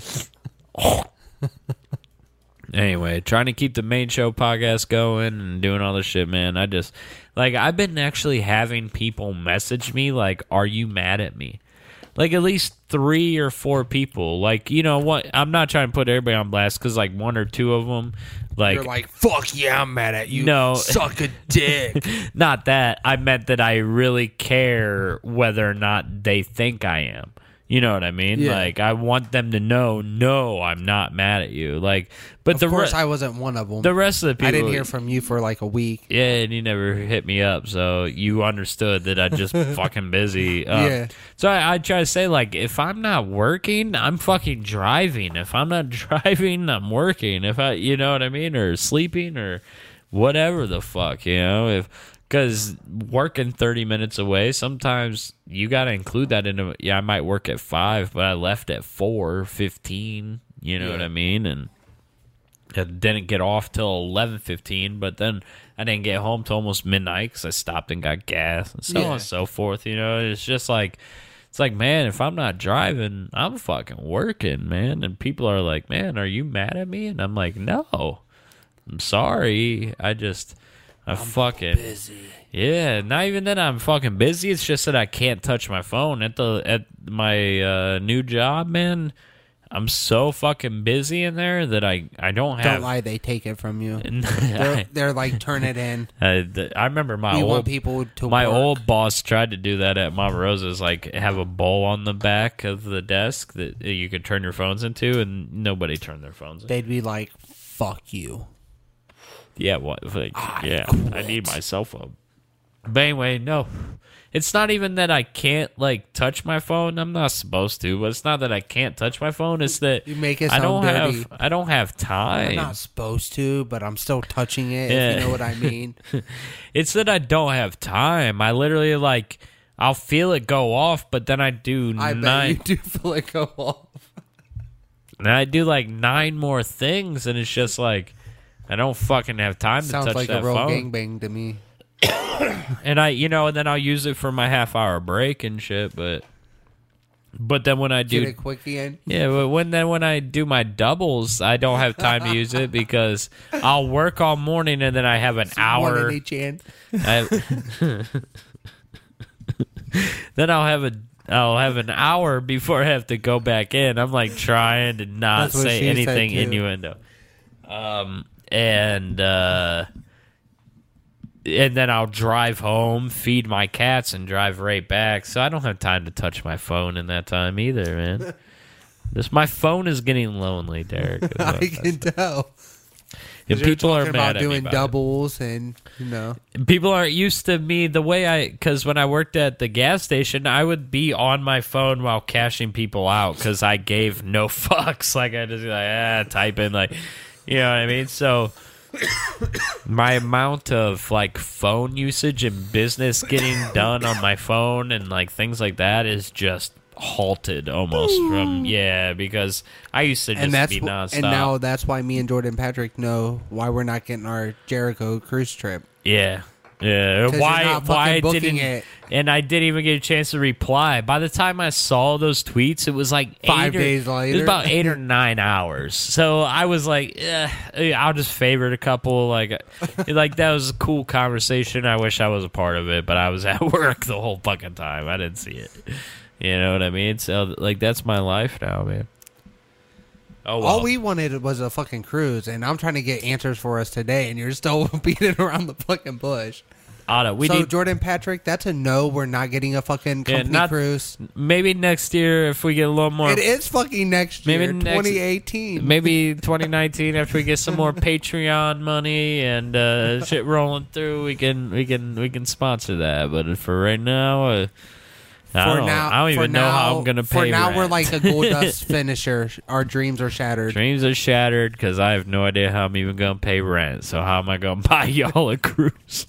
Anyway, trying to keep the main show podcast going and doing all this shit, man. I just like I've been actually having people message me like, "Are you mad at me?" Like at least three or four people. Like, you know what? I'm not trying to put everybody on blast because like one or two of them, like, You're like, fuck yeah, I'm mad at you. No. Suck a dick. not that. I meant that I really care whether or not they think I am. You know what I mean? Yeah. Like, I want them to know, no, I'm not mad at you. Like, but Of the course, re- I wasn't one of them. the rest of the people, I didn't hear from you for like a week. yeah, and you never hit me up, so you understood that I'm just fucking busy. Um, Yeah. So I, I try to say, like, if I'm not working, I'm fucking driving. If I'm not driving, I'm working. If I, you know what I mean, or sleeping, or whatever the fuck, you know, if. Because working thirty minutes away, sometimes you got to include that in a, yeah, I might work at five, but I left at four fifteen, you know Yeah. what I mean? And I didn't get off till eleven fifteen, but then I didn't get home till almost midnight because I stopped and got gas and so Yeah. on and so forth, you know? It's just like, it's like, man, if I'm not driving, I'm fucking working, man. And people are like, man, are you mad at me? And I'm like, no, I'm sorry. I just... I fucking Busy. yeah. Not even that I'm fucking busy. It's just that I can't touch my phone at the at my uh, new job, man. I'm so fucking busy in there that I I don't have. Don't lie, they take it from you. I, They're, they're like, turn it in. I, the- I remember my We old want people to my work. old boss tried to do that at Mama Rosa's, like have a bowl on the back of the desk that you could turn your phones into, and nobody turned their phones in. They'd be like, fuck you. Yeah, what? Like, I yeah, quit. I need my cell phone. But anyway, no, it's not even that I can't like touch my phone. I'm not supposed to, but it's not that I can't touch my phone. It's that You make it I sound don't dirty. have I don't have time. I'm not supposed to, but I'm still touching it, Yeah. if you know what I mean. It's that I don't have time. I literally like I'll feel it go off, but then I do I bet nine. you do feel it go off. And I do like nine more things, and it's just like I don't fucking have time to Sounds touch like that a real phone. gangbang to me. And I, you know, and then I'll use it for my half hour break and shit. But, but then when I do, Get it quick again. yeah, but when then when I do my doubles, I don't have time to use it because I'll work all morning and then I have an One hour. in each hand. I, then I'll have a. I'll have an hour before I have to go back in. I'm like trying to not That's what say she said, anything too. innuendo. Um, and uh, and then I'll drive home, feed my cats, and drive right back. So I don't have time to touch my phone in that time either, man. Just my phone is getting lonely, Derek. is I what can tell. And You're people are talking mad about at me doing about it. doubles and, you know. People aren't used to me the way I, because when I worked at the gas station, I would be on my phone while cashing people out because I gave no fucks. Like I just be like ah, type in like, you know what I mean. So my amount of like phone usage and business getting done on my phone and like things like that is just halted almost from yeah because I used to just And that's be wh- nonstop. and now that's why me and Jordan Patrick know why we're not getting our Jericho cruise trip. Yeah. Yeah. 'Cause you're Why not why fucking I booking didn't it. and I didn't even get a chance to reply. By the time I saw those tweets, it was like Five eight or- days It later. was about eight or nine hours. So I was like, eh, I'll just favorite a couple. Like, like that was a cool conversation. I wish I was a part of it, but I was at work the whole fucking time. I didn't see it. You know what I mean? So like that's my life now, man. Oh, well. All we wanted was a fucking cruise, and I'm trying to get answers for us today, and you're still beating around the fucking bush. Otto, we so, need Jordan Patrick, that's a no. We're not getting a fucking Yeah, company not- cruise. maybe next year if we get a little more. It is fucking next Maybe year, next- twenty eighteen. Maybe twenty nineteen after we get some more Patreon money and uh, shit rolling through, we can we can we can sponsor that. But for right now, uh, I For don't, now, I don't for even know now, how I'm gonna pay. For now, rent. we're like a gold dust finisher. Our dreams are shattered. Dreams are shattered because I have no idea how I'm even gonna pay rent. So how am I gonna buy y'all a cruise?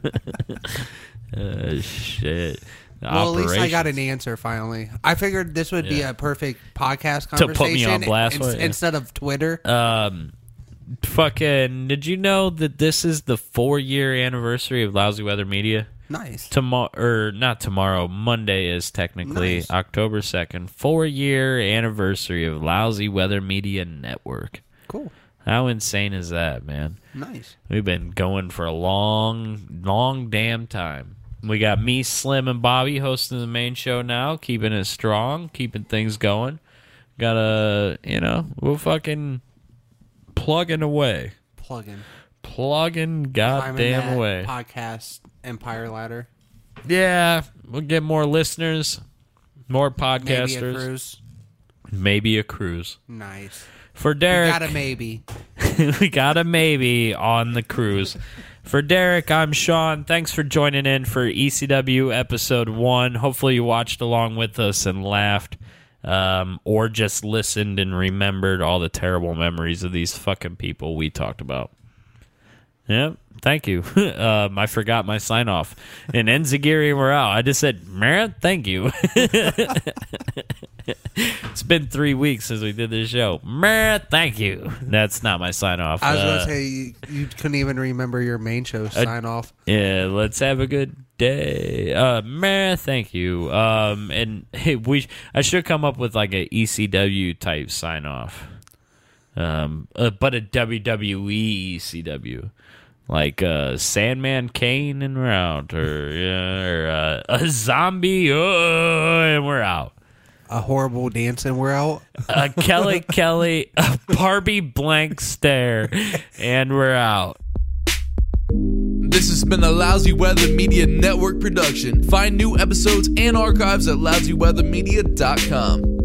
uh, shit. The Well, at least I got operations. an answer finally. I figured this would be Yeah. a perfect podcast To put me conversation on blast ins- with, yeah. instead of Twitter. Um, fucking. Did you know that this is the four year anniversary of Lousy Weather Media? Nice. Tomorrow, or not tomorrow, Monday is technically Nice. October second. Four year anniversary of Lousy Weather Media Network. Cool. How insane is that, man? Nice. We've been going for a long, long damn time. We got me, Slim, and Bobby hosting the main show now, keeping it strong, keeping things going. Gotta, you know, we're fucking plugging away. Plugging. Plugging Climbing goddamn that away. Podcast empire ladder. Yeah, we'll get more listeners. More Maybe a podcasters. cruise. Maybe a cruise. Nice. For Derek, We got a maybe. we got a maybe on the cruise. For Derek, I'm Sean. Thanks for joining in for E C W episode one. Hopefully you watched along with us and laughed, um, or just listened and remembered all the terrible memories of these fucking people we talked about. Yep. Thank you. um, I forgot my sign off. And Enzigiri, we're out. I just said, man, thank you. It's been three weeks since we did this show. Man, thank you. That's not my sign off. I was uh, going to say, you, you couldn't even remember your main show sign off. Yeah, let's have a good day. Uh, man, thank you. Um, and hey, we I should come up with like a E C W type sign off. Um, uh, but a W W E E C W. Like uh, Sandman Kane and we're out, or, yeah, or uh, a zombie, oh, and we're out. A horrible dance and we're out. A Kelly Kelly, a Barbie blank stare, and we're out. This has been a Lousy Weather Media Network production. Find new episodes and archives at lousy weather media dot com.